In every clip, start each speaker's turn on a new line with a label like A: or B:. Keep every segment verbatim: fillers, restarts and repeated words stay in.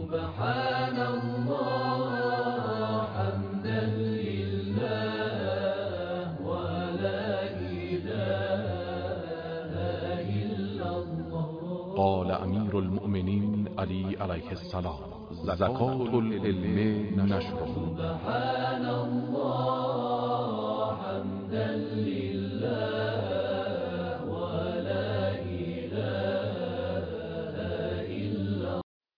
A: سبحان الله حمدا لله ولا إله إلا الله.
B: قال امیر المؤمنین علی علیه السلام: زکات العلم نشره.
A: سبحان الله حمدا لله ولا إله إلا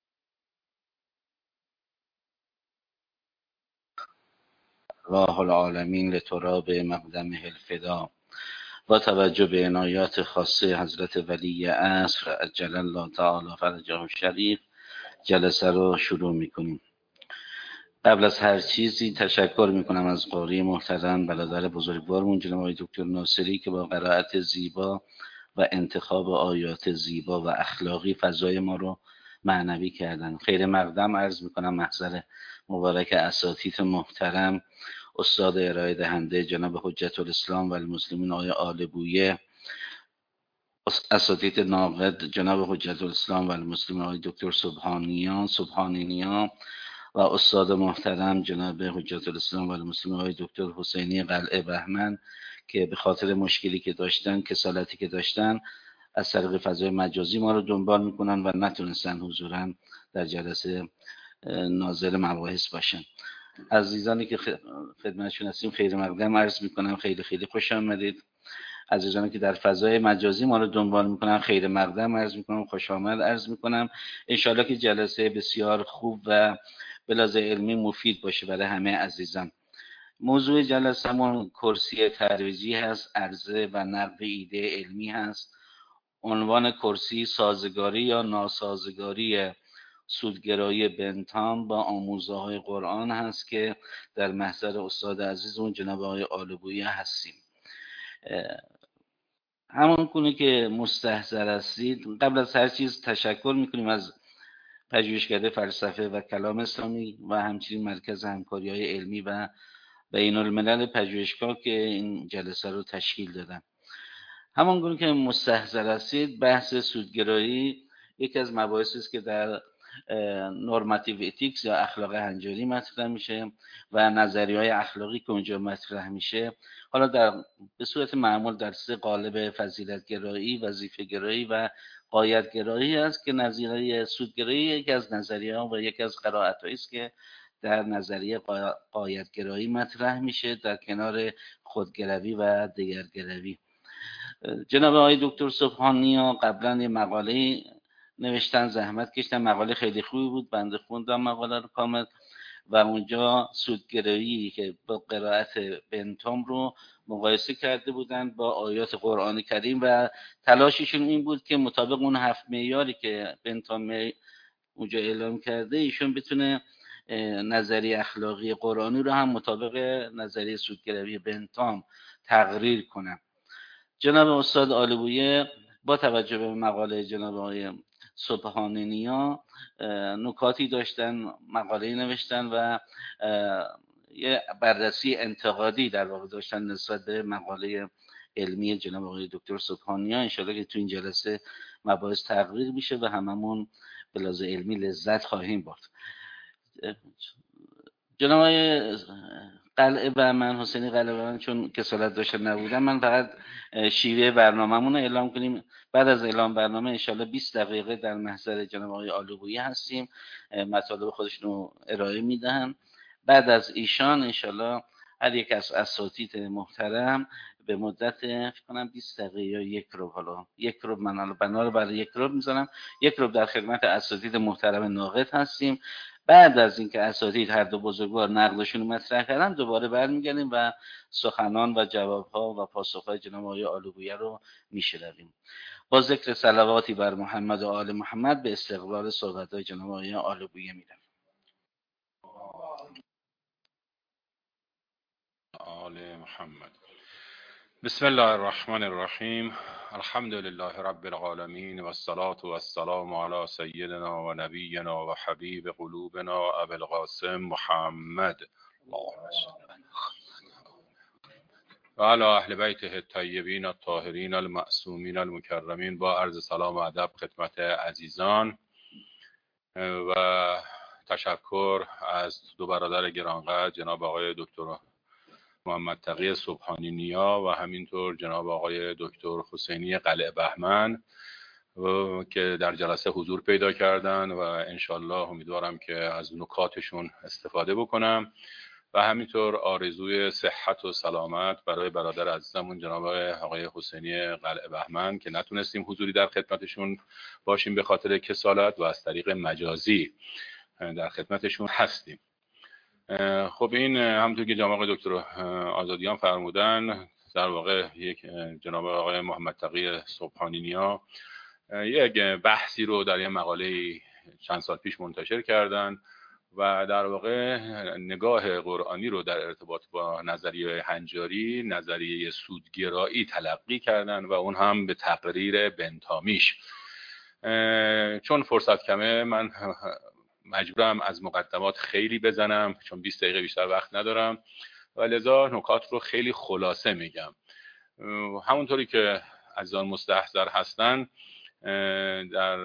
C: الله العالمین لتراب مقدمه الفدا. با توجه به عنایات خاصه حضرت ولی عصر عجل الله تعالی فرجه الشریف جلسه رو شروع میکنیم. قبل از هر چیزی تشکر میکنم از قاری محترم برادر بزرگوارمون جناب آقای دکتر ناصری که با قرائت زیبا و انتخاب آیات زیبا و اخلاقی فضای ما رو معنوی کردن. خیر مقدم عرض میکنم محضر مبارک اساتید محترم، استاد ارائه دهنده جناب حجت الاسلام و المسلمین آقای آل بویه، اساتید ناقد جناب حجت الاسلام و المسلمین آقای دکتر سبحانیان سبحانینیا و استاد محترم جناب حجت الاسلام و المسلمین آقای دکتر حسینی قلعه بهمن که به خاطر مشکلی که داشتن، کسالتی که داشتن، از طریق فضای مجازی ما رو دنبال میکنن و نتونستن حضوراً در جلسه ناظر مباحث باشن. عزیزانی که خدمتشون هستیم خیر مقدم عرض میکنم، خیلی خیلی خوش آمدید. عزیزانی که در فضای مجازی ما رو دنبال میکنن خیر مقدم عرض میکنم، خوش آمد عرض میکنم. انشالله که جلسه بسیار خوب و بلاز علمی مفید باشه برای همه عزیزان. موضوع جلسه‌مون کرسی ترویجی هست، عرضه و نقد ایده علمی هست. عنوان کرسی سازگاری یا ناسازگاری سودگرایی بنتام با آموزه های قرآن هست که در محضر استاد عزیزمون جناب آقای آل بویه هستیم. همون گونه که مستحضر هستید، قبل از هر چیز تشکر میکنیم از پژوهشکده فلسفه و کلام اسلامی و همچنین مرکز همکاری‌های علمی و بین الملل پژوهشگاه که این جلسه رو تشکیل دادن. همون گونه که مستحضر هستید، بحث سودگرایی یکی از مباحثی است که در نورماتیو اتیکس یا اخلاق هنجاری مطرح میشه و نظریه‌های اخلاقی که اونجا مطرح میشه حالا در به صورت معمول در سه قالب فضیلت‌گرایی، وظیفه‌گرایی و غایت‌گرایی است که نظریه سودگرایی یکی از نظریه‌ها و یکی از قرائت‌هایی است که در نظریه غایت‌گرایی مطرح میشه در کنار خودگروی و دگرگروی. جناب آقای دکتر سبحانی‌ها قبلا یه مقاله نوشتن، زحمت کشتن، مقاله خیلی خوبی بود، بنده خوندم مقاله رو کامل و اونجا سودگرایی که با قرائت بنتام رو مقایسه کرده بودن با آیات قرآن کریم و تلاششون این بود که مطابق اون هفت معیاری که بنتام اونجا اعلام کرده ایشون بتونه نظریه اخلاقی قرآنی رو هم مطابق نظریه سودگرایی بنتام تقریر کنه. جناب استاد آل بویه با توجه به مقاله جناب آقای سبحانینیا نکاتی داشتن، مقاله نوشتن و یه بررسی انتقادی در واقع داشتن نسبت به مقاله علمی جناب آقای دکتر سبحانیان. انشاءالله که تو این جلسه مباحث تقریر میشه و هممون به لحاظ علمی لذت خواهیم برد. جناب آقای قلعه بهمن، حسینی قلعه بهمن، چون کسالت داشتن نبودن، من فقط شیوه برنامه‌مون رو اعلام کنیم. بعد از اعلام برنامه انشالله بیست دقیقه در محضر جناب آقای آل بویه هستیم، مطالب خودشون رو ارائه میدن. بعد از ایشان انشالله هر یک از اساتید محترم به مدت فکر کنم بیست دقیقه یا یک رو حالا یک رو من حالا بنا رو برای یک رو میذارم، یک رو در خدمت اساتید محترم ناقد هستیم. بعد از اینکه اساتید هر دو بزرگوار نقدشون رو مطرح کردن دوباره برمیگردیم و سخنان و جوابها و پاسخهای جناب آقای آل بویه رو میشنویم. با ذکر صلواتی بر محمد و آل محمد به استقبال صحبت‌های جناب آقای آل بویه میرم.
D: آل محمد. بسم الله الرحمن الرحیم. الحمد لله رب العالمین و الصلاة و السلام علی سیدنا و نبینا و حبیب قلوبنا ابی القاسم محمد و علی اهل بیته الطیبین الطاهرین المعصومین المکرمین. با عرض سلام و ادب خدمت عزیزان و تشکر از دو برادر گرانقدر جناب آقای دکتر محمد تقی سبحانی نیا و همینطور جناب آقای دکتر حسینی قلعه بهمن که در جلسه حضور پیدا کردن و انشالله امیدوارم که از نکاتشون استفاده بکنم و همینطور آرزوی صحت و سلامت برای برادر عزیزمون جناب آقای حسینی قلعه بهمن که نتونستیم حضوری در خدمتشون باشیم به خاطر کسالت و از طریق مجازی در خدمتشون هستیم. خب این همونطور که جناب آقای دکتر آزادیان فرمودن، در واقع یک جناب آقای محمد تقی سبحانی نیا یک بحثی رو در یک مقاله چند سال پیش منتشر کردن و در واقع نگاه قرآنی رو در ارتباط با نظریه هنجاری، نظریه سودگرایی تلقی کردن و اون هم به تقریر بنتامیش. چون فرصت کمه من مجبورم از مقدمات خیلی بزنم چون بیست دقیقه بیشتر وقت ندارم و لذا نکات رو خیلی خلاصه میگم. همونطوری که عزیزان مستحضر هستن در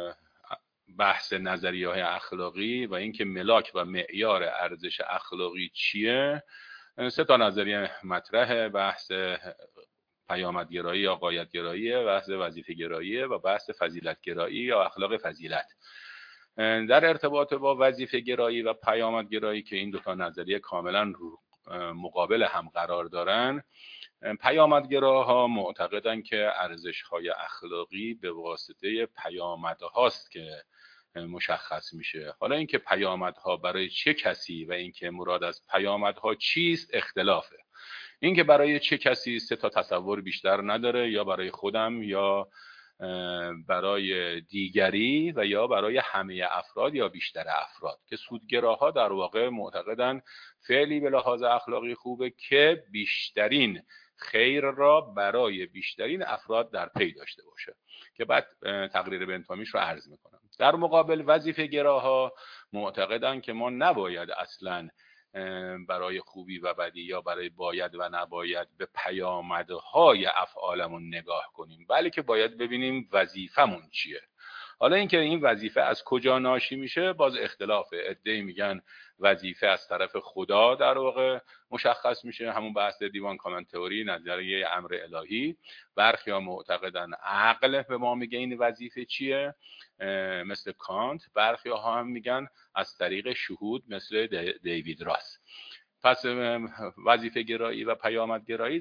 D: بحث نظریه های اخلاقی و اینکه ملاک و معیار ارزش اخلاقی چیه، سه تا نظریه مطرحه: بحث پیامدگرایی یا غایتگرایی، بحث وظیفه گرایی و بحث فضیلت گرایی یا اخلاق فضیلت. در ارتباط با وظیفه گرایی و پیامدگرایی که این دو تا نظریه کاملا مقابل هم قرار دارن، پیامدگراها معتقدن که ارزش‌های اخلاقی به واسطه پیامدهاست که مشخص میشه. حالا اینکه پیامدها برای چه کسی و اینکه مراد از پیامدها چیست اختلافه. اینکه برای چه کسی سه تا تصور بیشتر نداره، یا برای خودم یا برای دیگری و یا برای همه افراد یا بیشتر افراد، که سودگراها در واقع معتقدن فعلی به لحاظ اخلاقی خوبه که بیشترین خیر را برای بیشترین افراد در پی داشته باشه، که بعد تقریر بنتامیش رو عرض میکنم. در مقابل وظیفه گراها معتقدن که ما نباید اصلا برای خوبی و بدی یا برای باید و نباید به پیامدهای افعالمون نگاه کنیم، بلکه باید ببینیم وظیفمون چیه. حالا اینکه این وظیفه از کجا ناشی میشه باز اختلافه. عده‌ای میگن وظیفه از طرف خدا در واقع مشخص میشه، همون بحث دیوان کامنت تئوری، نظریه امر الهی. برخیا معتقدن عقل به ما میگه این وظیفه چیه، مثل کانت. برخیا ها هم میگن از طریق شهود، مثل دیوید راس. پس وظیفه گرایی و پیامد گرایی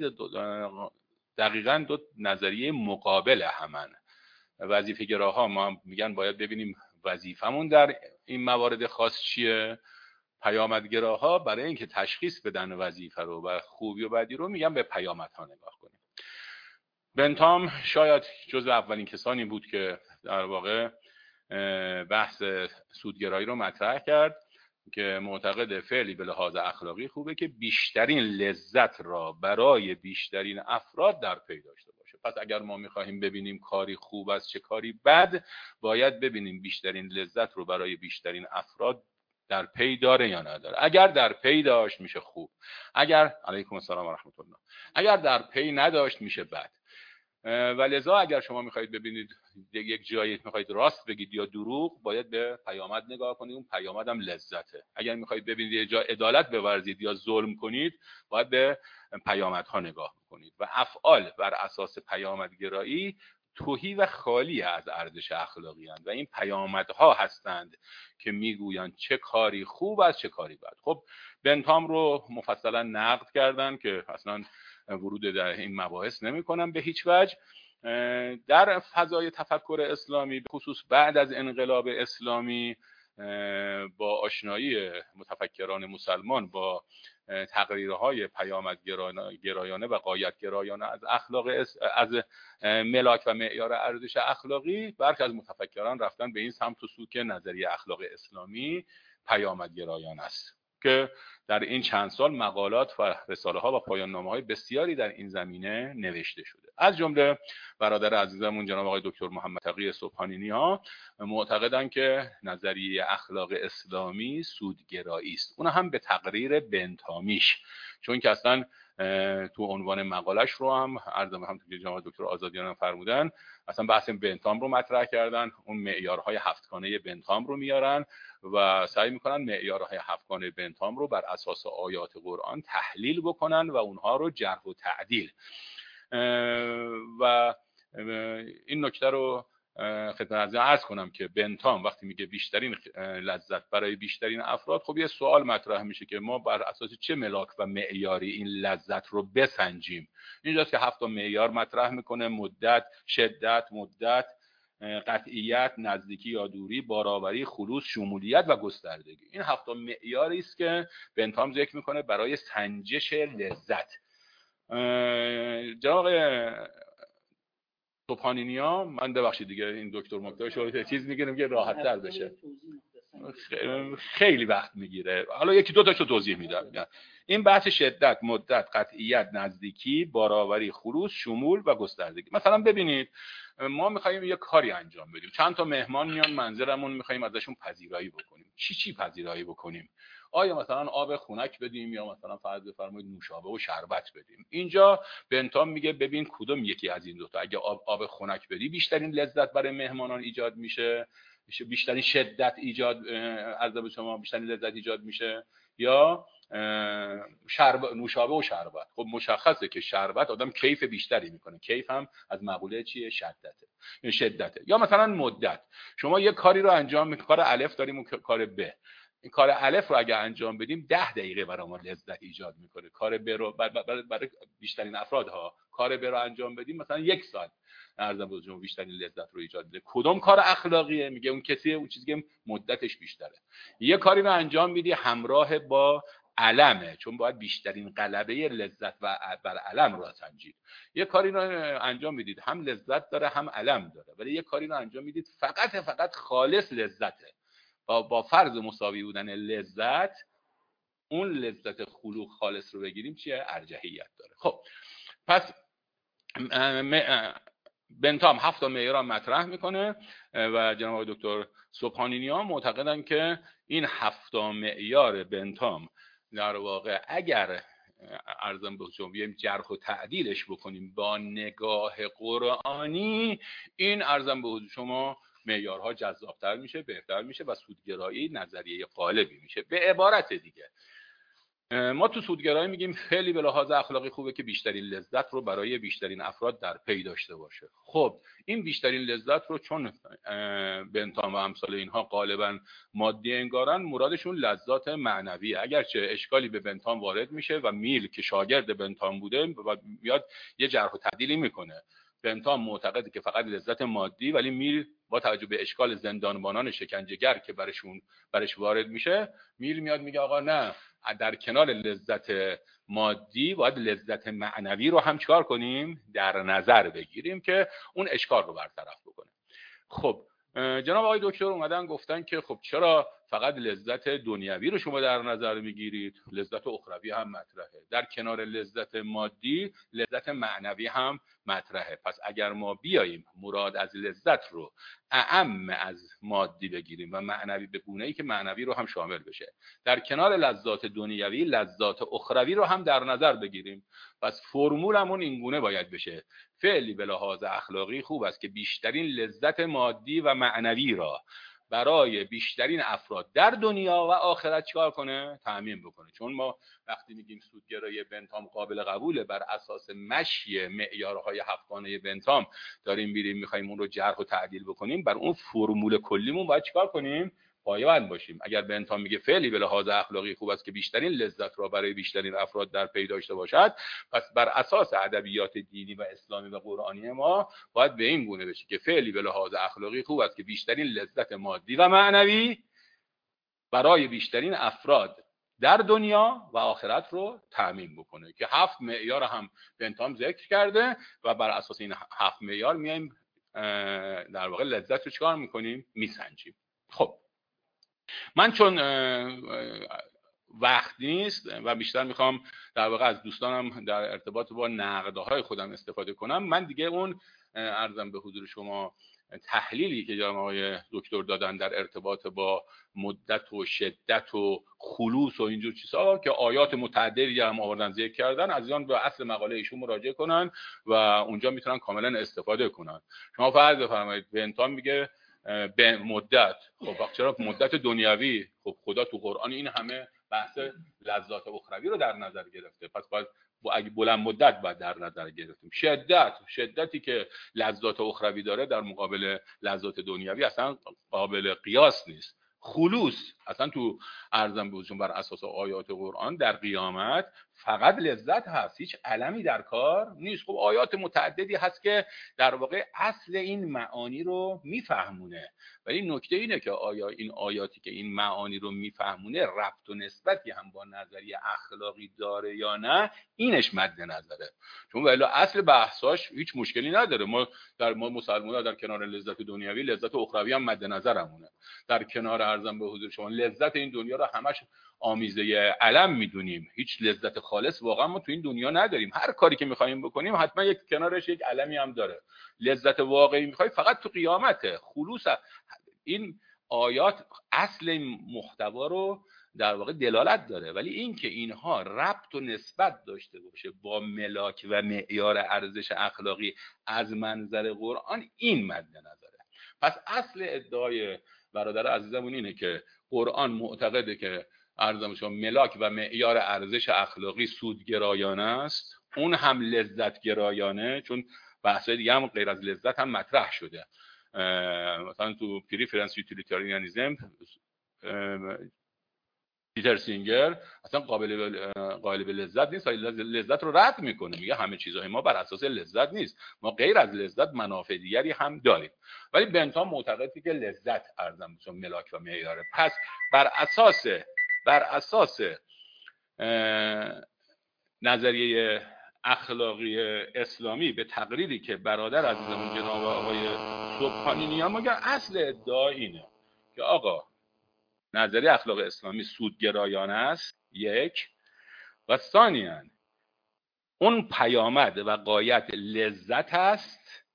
D: دقیقاً دو نظریه مقابل همن. وظیفه گراها ما میگن باید ببینیم وظیفمون در این موارد خاص چیه. پیامدگراها برای اینکه تشخیص بدن وظیفه رو و خوبی و بدی رو میگن به پیامدها نگاه کنیم. بنتام شاید جزو اولین کسانی بود که در واقع بحث سودگرایی رو مطرح کرد که معتقد فعلی به لحاظ اخلاقی خوبه که بیشترین لذت را برای بیشترین افراد در پی داشته باشه. پس اگر ما میخواهیم ببینیم کاری خوب است چه کاری بد، باید ببینیم بیشترین لذت رو برای بیشترین افراد در پی داره یا نداره. اگر در پی داشت میشه خوب، اگر علیکم السلام و رحمت الله، اگر در پی نداشت میشه بد. و لذا اگر شما میخواهید ببینید یک جایی میخواهید راست بگید یا دروغ، باید به پیامد نگاه کنید، اون پیامد هم لذته. اگر میخواهید ببینید یه جا عدالت بورزید یا ظلم کنید، باید به پیامدها نگاه کنید. و افعال بر اساس پیامدگرایی تهی و خالی از ارزش اخلاقی هستند و این پیامدها هستند که میگویند چه کاری خوب است چه کاری بد. خب بنتام رو مفصلا نقد کردن که اصلا ورود در این مباحث نمی کنم به هیچ وجه. در فضای تفکر اسلامی به خصوص بعد از انقلاب اسلامی، با آشنایی متفکران مسلمان با تقریرهای پیامدگرایانه و غایتگرایانه از اخلاق از ملاک و معیار ارزش اخلاقی، برخی از متفکران رفتن به این سمت و سو که نظریه اخلاق اسلامی پیامدگرایانه است، که در این چند سال مقالات و رساله ها و پایان نامه های بسیاری در این زمینه نوشته شده. از جمله برادر عزیزمون جناب آقای دکتر محمد تقی سبحانی نیا معتقدند که نظریه اخلاق اسلامی سودگرایی است، اون هم به تقریر بنتامیش، چون که اصلا تو عنوان مقالش رو هم عرضم هم که جناب دکتر آزادیان هم فرمودن، اصلا بحث بنتام رو مطرح کردن. اون معیارهای هفتگانه بنتام رو میارن و سعی میکنن معیارهای هفتگانه بنتام رو بر اساس آیات قرآن تحلیل بکنن و اونها رو جرح و تعدیل. و این نکته رو خدمت عرض کنم که بنتام وقتی میگه بیشترین لذت برای بیشترین افراد، خب یه سوال مطرح میشه که ما بر اساس چه ملاک و معیاری این لذت رو بسنجیم. اینجاست که هفت تا معیار مطرح میکنه: مدت، شدت، مدت، قطعیت، نزدیکی یا دوری، بارآوری، خلوص، شمولیت و گستردگی. این هفت تا معیاری است که بنتام ذکر میکنه برای سنجش لذت. جناب سبحانی، من ببخشید دیگه این دکتر مکتر شو چیز میگیرم که راحت تر بشه، خیلی وقت میگیره. حالا یکی دو تاشو توضیح میدم. این بحث شدت، مدت، قطعیت، نزدیکی، بارآوری، خلوص، شمول و گستردگی. مثلا ببینید ما میخوایم یه کاری انجام بدیم، چند تا مهمان میان منزلمون، میخوایم ازشون پذیرایی بکنیم. چی چی پذیرایی بکنیم؟ آیا مثلا آب خنک بدیم یا مثلا فرض بفرمایید نوشابه و شربت بدیم؟ اینجا بنتام میگه ببین کدوم یکی از این دو تا، اگه آب آب خنک بدی بیشترین لذت برای مهمانان ایجاد میشه، بیشترین شدت ایجاد عرض به شما بیشترین لذت ایجاد میشه، یا شربت نوشابه و شربت؟ خب مشخصه که شربت آدم کیف بیشتری میکنه. کیف هم از مقوله چیه؟ شدته، شدته. یا مثلا مدت، شما یه کاری رو انجام میکنید، کار الف داریم و کار ب. این کار الف رو اگه انجام بدیم ده دقیقه برای ما لذت ایجاد میکنه. کار ب رو برای, برای بیشترین افراد ها کار ب رو انجام بدیم مثلا یک ساعت ارزم به حضور بیشترین لذت رو ایجاد میده. کدوم کار اخلاقیه؟ میگه اون کسیه اون چیزی که مدتش بیشتره. یه کاری رو انجام میدی همراه با علمه، چون باید بیشترین غلبه لذت و بر علم رو سنجید. یه کاری رو انجام میدید هم لذت داره هم علم داره، ولی یه کاری رو انجام میدید فقط فقط خالص لذته. با, با فرض مساوی بودن لذت، اون لذت خلوق خالص رو بگیریم چیه؟ ارجحیت داره. خب پس بنتام هفت تا معیار مطرح میکنه و جناب آقای دکتر سبحانی ها معتقدن که این هفت تا معیار بنتام در واقع اگر ارزم به شما بیایم جرح و تعدیلش بکنیم با نگاه قرآنی، این ارزم به شما معیارها جذابتر میشه، بهتر میشه و سودگرایی نظریه غالبی میشه. به عبارت دیگه ما تو سودگرایی میگیم خیلی به لحاظ اخلاقی خوبه که بیشترین لذت رو برای بیشترین افراد در پی داشته باشه. خب این بیشترین لذت رو چون بنتام و امثال اینها غالبا مادی انگارن، مرادشون لذات معنویه. اگرچه اشکالی به بنتام وارد میشه و میل که شاگرد بنتام بوده و میاد یه جرح و تعدیلی میکنه. بنتام معتقده که فقط لذت مادی، ولی میل با توجه به اشکال زندانبانان شکنجهگر که برشون برش وارد میشه، میل میاد میگه آقا نه، در کنار لذت مادی باید لذت معنوی رو هم چکار کنیم؟ در نظر بگیریم که اون اشکال رو برطرف بکنه. خب جناب آقای دکتر اومدن گفتن که خب چرا فقط لذت دنیوی رو شما در نظر میگیرید؟ لذت اخروی هم مطرحه. در کنار لذت مادی لذت معنوی هم مطرحه. پس اگر ما بیاییم مراد از لذت رو اعم از مادی بگیریم و معنوی به گونه‌ای که معنوی رو هم شامل بشه، در کنار لذات دنیوی لذات اخروی رو هم در نظر بگیریم، پس فرمولمون این گونه باید بشه: فعلی به لحاظ اخلاقی خوب است که بیشترین لذت مادی و معنوی را برای بیشترین افراد در دنیا و آخرت چیکار کنه؟ تامین بکنه. چون ما وقتی میگیم سودگرایی بنتام قابل قبوله، بر اساس مشی معیارهای هفتگانه بنتام داریم میریم میخوایم اون رو جرح و تعدیل بکنیم، بر اون فرمول کلیمون باید چیکار کنیم؟ پایبند باشیم. اگر بنتام میگه فعلی به لحاظ اخلاقی خوب است که بیشترین لذت را برای بیشترین افراد در پی داشته باشد، پس بر اساس ادبیات دینی و اسلامی و قرآنی ما باید به این گونه بشه که فعلی به لحاظ اخلاقی خوب است که بیشترین لذت مادی و معنوی برای بیشترین افراد در دنیا و آخرت رو تامین بکنه. که هفت معیار هم بنتام ذکر کرده و بر اساس این هفت معیار میایم در واقع لذت رو چیکار میکنیم؟ میسنجیم. خب من چون وقت نیست و بیشتر میخوام در واقع از دوستانم در ارتباط با نقدهای خودم استفاده کنم، من دیگه اون عرضم به حضور شما تحلیلی که جناب آقای دکتر دادن در ارتباط با مدت و شدت و خلوص و اینجور چیزها که آیات متعددی هم آوردن ذکر کردن، از اینا به اصل مقاله ایشون مراجعه کنن و اونجا میتونن کاملا استفاده کنن. شما فرض بفرمایید بنتام میگه به مدت، خب چرا مدت دنیوی؟ خب خدا تو قرآن این همه بحث لذات اخروی رو در نظر گرفته، پس باید اگه بلند مدت باید در نظر گرفتیم. شدت شدتی که لذات اخروی داره در مقابل لذات دنیوی اصلا قابل قیاس نیست. خلوص اصلا تو ارزم بهشون بر اساس آیات قرآن در قیامت فقط لذت هست، هیچ علمی در کار نیست. خب آیات متعددی هست که در واقع اصل این معانی رو میفهمونه، ولی نکته اینه که آیا این آیاتی که این معانی رو میفهمونه ربط و نسبتی هم با نظریه اخلاقی داره یا نه، اینش مد نظره. چون ولی اصل بحثاش هیچ مشکلی نداره. ما در ما مسلمان‌ها در کنار لذت دنیوی لذت اخروی هم مد نظرمونه. در کنار ارزم به حضور شما لذت این دنیا رو همش آمیزه علم میدونیم، هیچ لذت خالص واقعا ما تو این دنیا نداریم. هر کاری که میخوایم بکنیم حتما یک کنارش یک علمی هم داره. لذت واقعی میخوای فقط تو قیامته. خلوص این آیات اصل این محتوا رو در واقع دلالت داره، ولی این که اینها ربط و نسبت داشته باشه با ملاک و معیار ارزش اخلاقی از منظر قرآن، این مد نظره. پس اصل ادعای برادر عزیزمون اینه که قرآن معتقده که ارزش شما ملاک و معیار ارزش اخلاقی سودگرایانه است، اون هم لذت گرایانه، چون بحثای دیگه هم غیر از لذت هم مطرح شده. مثلا تو پریفرنس یوتیلیتاریانیسم پیتر سینگر اصلا قابل قابل لذت نیست، لذت رو رد میکنه، میگه همه چیزهای ما بر اساس لذت نیست، ما غیر از لذت منافع دیگری هم داریم. ولی بنتام معتقده که لذت ارزم چون ملاک و معیاره. پس بر اساس بر اساس نظریه اخلاقی اسلامی به تقریری که برادر عزیزمون جناب آقای سبحانی میگن، مگر اصل ادعا اینه که آقا نظریه اخلاق اسلامی سودگرایانه است، یک، و ثانیاً اون پیامد و غایت لذت است،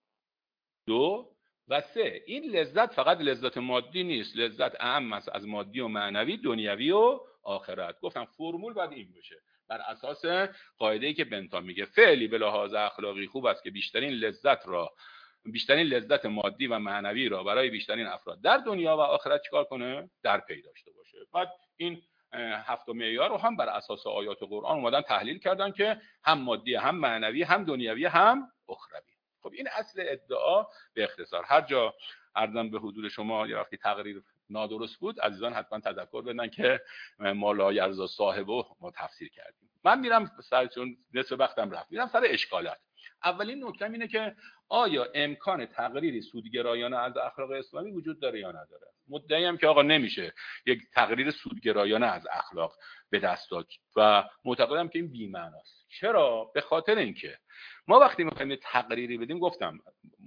D: دو، و سه، این لذت فقط لذت مادی نیست، لذت اعم است از مادی و معنوی، دنیوی و آخرت. گفتم فرمول باید این بشه بر اساس قاعده‌ای که بنتام میگه فعلی به لحاظ اخلاقی خوب است که بیشترین لذت را بیشترین لذت مادی و معنوی را برای بیشترین افراد در دنیا و آخرت چیکار کنه؟ در پی داشته باشه. بعد این هفت معیار رو هم بر اساس آیات قرآن اومدن تحلیل کردن که هم مادی، هم معنوی، هم دنیوی، هم اخروی. خب این اصل ادعا به اختصار. هر جا عرضم به حضور شما یا وقتی تقریر نادرست بود، عزیزان حتما تذکر بدن که ما لا یرضا صاحبه ما تفسیر کردیم. من میرم سر، چون نصف وقتم رفت، میرم سر اشکالات. اولین نکته اینه که آیا امکان تقریری سودگرایانه از اخلاق اسلامی وجود داره یا نداره؟ مدعی هم که آقا نمیشه یک تقریر سودگرایانه از اخلاق به دست داد و معتقدم که این بی‌معناست. چرا؟ به خاطر اینکه ما وقتی میخوایم تقریری بدیم، گفتم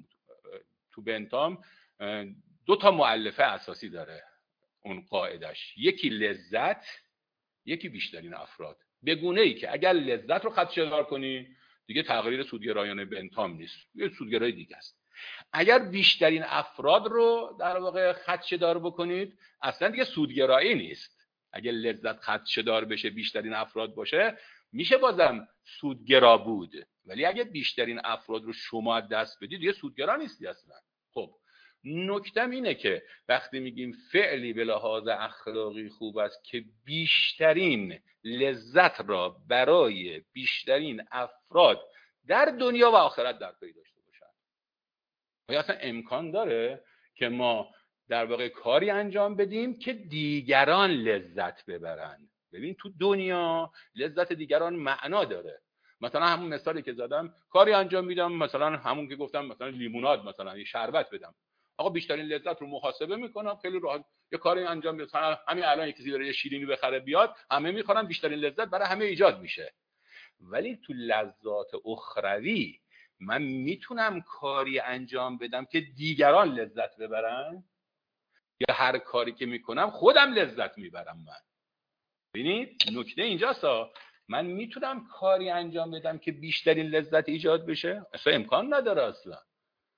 D: تو بنتام دو تا مؤلفه اساسی داره اون قاعدش، یکی لذت، یکی بیشترین افراد. به گونه ای که اگر لذت رو خدشه‌دار کنی دیگه تقریر سودگرایانه بنتام نیست، یه سودگرایی دیگه است. اگر بیشترین افراد رو در واقع خدشه‌دار بکنید اصلا دیگه سودگرایی نیست. اگر لذت خدشه‌دار بشه بیشترین افراد باشه میشه بازم سودگرا بود، ولی اگه بیشترین افراد رو شما دست بدید دیگه سودگرا نیستی اصلا. خب نکتم اینه که وقتی میگیم فعلی به لحاظ اخلاقی خوب است که بیشترین لذت را برای بیشترین افراد در دنیا و آخرت در پی داشته باشن، آیا اصلا امکان داره که ما در واقع کاری انجام بدیم که دیگران لذت ببرن؟ ببین تو دنیا لذت دیگران معنا داره. مثلا همون مثالی که زدم، کاری انجام میدم، مثلا همون که گفتم مثلا لیموناد، مثلا یه شربت بدم، آقا بیشترین لذت رو محاسبه میکنم، خیلی راحت یه کاری انجام میدم. همین الان یکی کسی داره یه شیرینی بخره بیاد، همه میخورن، بیشترین لذت برای همه ایجاد میشه. ولی تو لذات اخروی من میتونم کاری انجام بدم که دیگران لذت ببرن، یا هر کاری که میکنم خودم لذت میبرم من. ببینید نکته اینجاست، من میتونم کاری انجام بدم که بیشترین لذت ایجاد بشه؟ اصلا امکان نداره اصلا.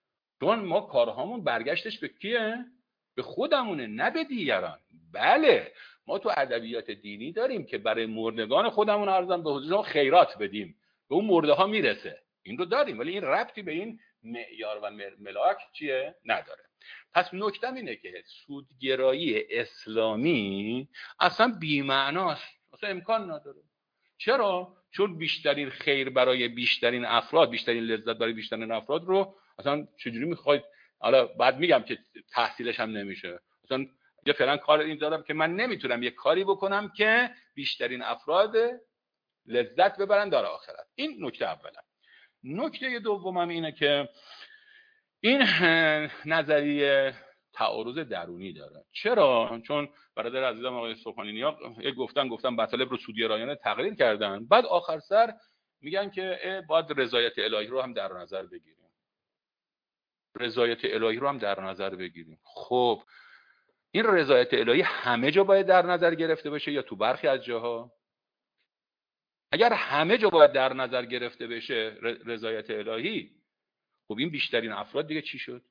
D: چون ما کارهامون برگشتش به کیه؟ به خودمونه، نه به دیگران. بله ما تو ادبیات دینی داریم که برای مردگان خودمون ارزم به حضور خیرات بدیم، به اون مرده ها میرسه، این رو داریم، ولی این ربطی به این معیار و ملاک چیه؟ نداره. پس نکتم اینه که سودگرایی اسلامی اصلا بی‌معناست، اصلا امکان نداره. چرا؟ چون بیشترین خیر برای بیشترین افراد، بیشترین لذت برای بیشترین افراد رو اصلا چجوری میخواید؟ حالا بعد میگم که تحصیلش هم نمیشه. اصلا یه فعلا کار این دارم که من نمیتونم یه کاری بکنم که بیشترین افراد لذت ببرن در آخرت. این نکته اولا. نکته دومم اینه که این نظریه تعارض درونی داره. چرا؟ چون برادر عزیزم آقای سبحانی نیا یک گفتن گفتن مطالب رو سودگرایانه تقریر کردن، بعد آخر سر میگن که باید رضایت الهی رو هم در نظر بگیریم. رضایت الهی رو هم در نظر بگیریم. خب این رضایت الهی همه جا باید در نظر گرفته بشه یا تو برخی از جاها؟ اگر همه جا باید در نظر گرفته بشه رضایت الهی، خب این بیشترین افراد دیگه چی شد؟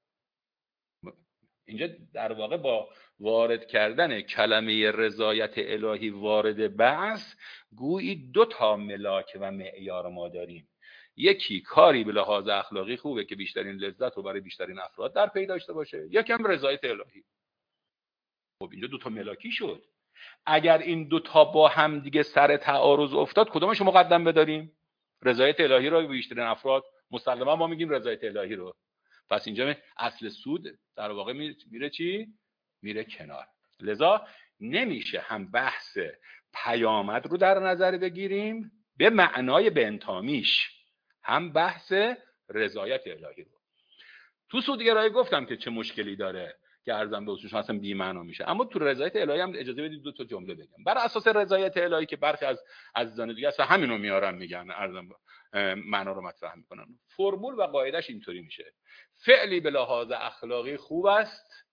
D: اینجا در واقع با وارد کردن کلمه رضایت الهی وارد بحث گویی دو تا ملاک و معیار ما داریم. یکی کاری به لحاظ اخلاقی خوبه که بیشترین لذت رو برای بیشترین افراد در پی داشته باشه، یکم رضایت الهی. خب اینجا دو تا ملاکی شد. اگر این دو تا با هم دیگه سر تعارض افتاد کدومش رو مقدم بداریم؟ رضایت الهی رو به بیشترین افراد. مسلما ما میگیم رضایت الهی رو. پس اینجا اصل سود در واقع میره چی؟ میره کنار. لذا نمیشه هم بحث پیامد رو در نظر بگیریم به معنای بنتامیش، هم بحث رضایت الهی رو. تو سودگرایی گفتم که چه مشکلی داره که ارزم به حضورشون اصلا بی معنا میشه، اما تو رضایت الهی هم اجازه بدید دو تا جمله بگم. بر اساس رضایت الهی که برخی از عزیزان دیگه اصلا همینو میارن میگن، ارزم معنا رو مطرح میکنن. فرمول و قاعدش اینطوری میشه: فعلی به لحاظ اخلاقی خوب است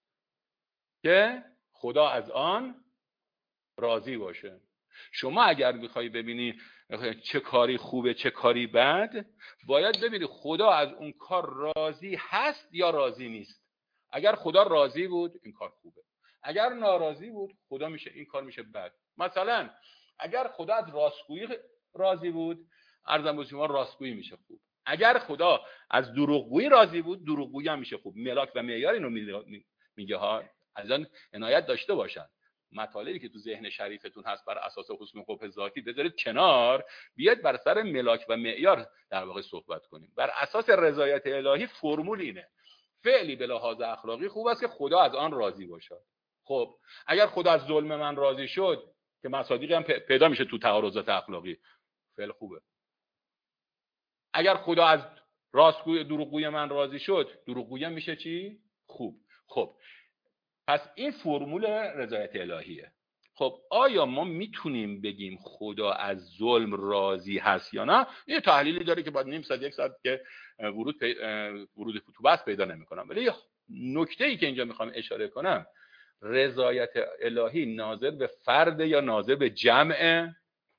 D: که خدا از آن راضی باشه. شما اگر میخوای ببینی چه کاری خوبه چه کاری بد، باید ببینی خدا از اون کار راضی هست یا راضی نیست. اگر خدا راضی بود این کار خوبه، اگر ناراضی بود خدا میشه این کار میشه بد. مثلا اگر خدا از راستگویی راضی بود، ارزم به شما راستگویی میشه خوب. اگر خدا از دروغگویی راضی بود، دروغگویی هم میشه خوب. ملاک و معیار اینو میگه ها، از آن عنایت داشته باشن. مطالبی که تو ذهن شریفتون هست بر اساس حسن قبح ذاتی بذارید کنار، بیاید بر سر ملاک و معیار در واقع صحبت کنیم. بر اساس رضایت الهی فرمول اینه: فعلی به لحاظ اخلاقی خوب است که خدا از آن راضی باشد. خب اگر خدا از ظلم من راضی شد، که مصادیقی هم پیدا میشه تو تعارضات اخلاقی، فعل خوبه. اگر خدا از راستگویی دروغگویی من راضی شد، دروغگویی هم میشه چی؟ خوب. خب پس این فرمول رضایت الهیه. خب آیا ما میتونیم بگیم خدا از ظلم راضی هست یا نه؟ یه تحلیلی داره که بعد نیم ساعت یک ساعت که ورود پی... ورود تو بحث پیدا نمی‌کنم. ولی نکته‌ای که اینجا میخوام اشاره کنم، رضایت الهی ناظر به فرد یا ناظر به جمع؟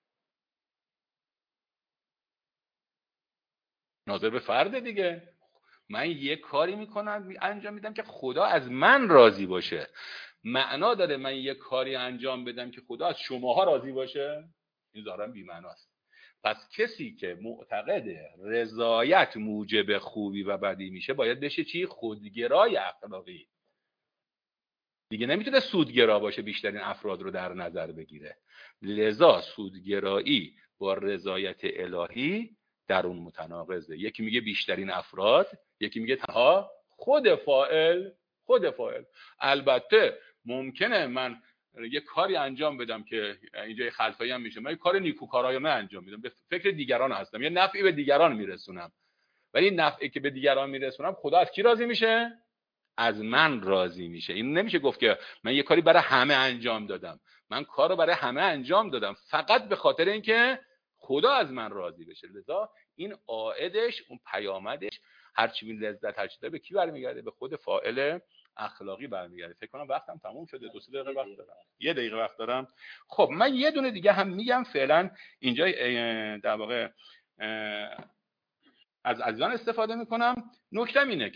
D: ناظر به فرد دیگه. من یه کاری میکنم انجام میدم که خدا از من راضی باشه. معنا داره من یه کاری انجام بدم که خدا از شماها راضی باشه؟ این ظاهراً بی معناست. پس کسی که معتقده رضایت موجب خوبی و بدی میشه باید بشه چی؟ خودگرای اخلاقی. دیگه نمیتونه سودگرا باشه، بیشترین افراد رو در نظر بگیره. لذا سودگرایی با رضایت الهی در اون متناقضه. یکی میگه بیشترین افراد، یکی میگه تنها خود فاعل. خود فاعل. البته ممکنه من یه کاری انجام بدم که اینجا خلفایی هم میشه، من یه کار نیکوکارانه انجام میدم، به فکر دیگران هستم، یه نفعی به دیگران میرسونم، ولی این نفعی که به دیگران میرسونم خدا از کی راضی میشه؟ از من راضی میشه. این نمیشه گفت که من یه کاری برای همه انجام دادم. من کارو برای همه انجام دادم فقط به خاطر اینکه خدا از من راضی بشه. لذا این عائدش، اون پیامدش، هرچی این لذت هرچی داره به کی برمیگرده؟ به خود فاعل اخلاقی برمیگرده. فکر کنم وقتم تموم شده، دو سه دقیقه وقت دارم. یه دقیقه وقت دارم. خب من یه دونه دیگه هم میگم فعلا اینجا در واقع از عزیزان استفاده میکنم. نکتم اینه که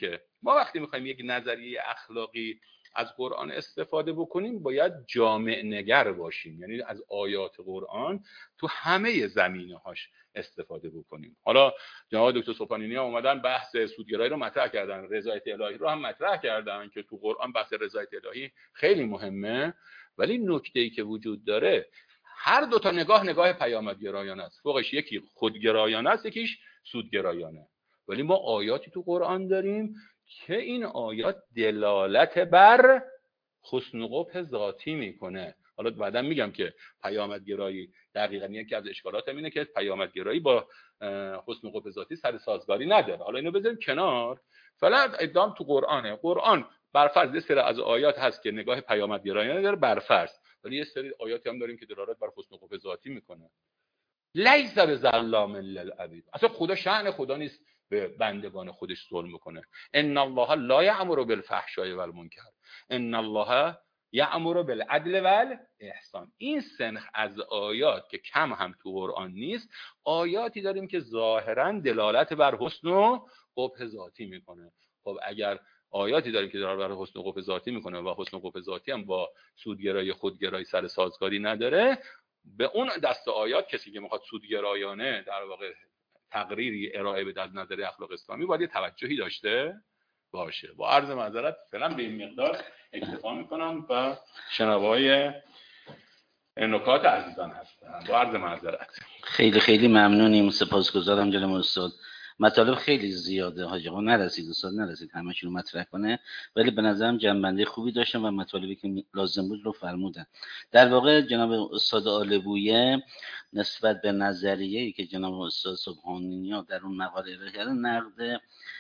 D: ما وقتی میخوایم یک نظریه اخلاقی از قرآن استفاده بکنیم باید جامع نگر باشیم، یعنی از آیات قرآن تو همه زمینه‌هاش استفاده بکنیم. حالا جناب دکتر سبحانی اومدن بحث سودگرایی رو مطرح کردن، رضایت الهی رو هم مطرح کردن که تو قرآن بحث رضایت الهی خیلی مهمه، ولی نکته‌ای که وجود داره هر دو تا نگاه نگاه پیامدگرایانه است. فوقش یکی خودگرایانه است، یکیش سودگرایانه. ولی ما آیاتی تو قرآن داریم که این آیات دلالت بر حسن و قبح ذاتی میکنه. حالا بعدا میگم که پیامدگرایی دقیقاً یکی از اشکالات اینه که پیامدگرایی با حسن و قبح ذاتی سر سازگاری نداره. حالا اینو بذاریم کنار. فعلا ادام تو قرآنه. قرآن برفرض یه سری از آیات هست که نگاه پیامدگرایانه داره برفرض، ولی یه سری آیاتی هم داریم که دلالت بر حسن و قبح ذاتی میکنه. لیس بظلام للعبید، اصلا خدا شأن خدا نیست به بندگان خودش ظلم کنه. ان الله لا یأمر بالفحشاء والمنکر ان الله یأمر بالعدل والاحسان. این سنخ از آیات که کم هم تو قرآن نیست، آیاتی داریم که ظاهرا دلالت بر حسن و قبح ذاتی میکنه. خب اگر آیاتی داریم که دلالت بر حسن و قبح ذاتی میکنه و حسن و قبح ذاتی هم با سودگرایی خودگرایی سر سازگاری نداره، به اون دست آیات کسی که میخواد سودگرایانه در واقع تقریری ارائه بده از نظر اخلاق اسلامی باید توجهی داشته باشه. با عرض معذرت فعلا به این مقدار اکتفا میکنم و شنوای نکات عزیزان هستم. با عرض معذرت.
C: خیلی خیلی ممنونیم، سپاسگزارم جناب استاد. مطالب خیلی زیاده، حاج آقا نرسید، استاد نرسید همه‌شون رو مطرح کنه، ولی به نظرم جنبنده خوبی داشتن و مطالبی که لازم بود رو فرمودن. در واقع جناب استاد آلبویه نسبت به نظریه‌ای که جناب استاد سبحانی در اون مقاله ارائه کردن نقد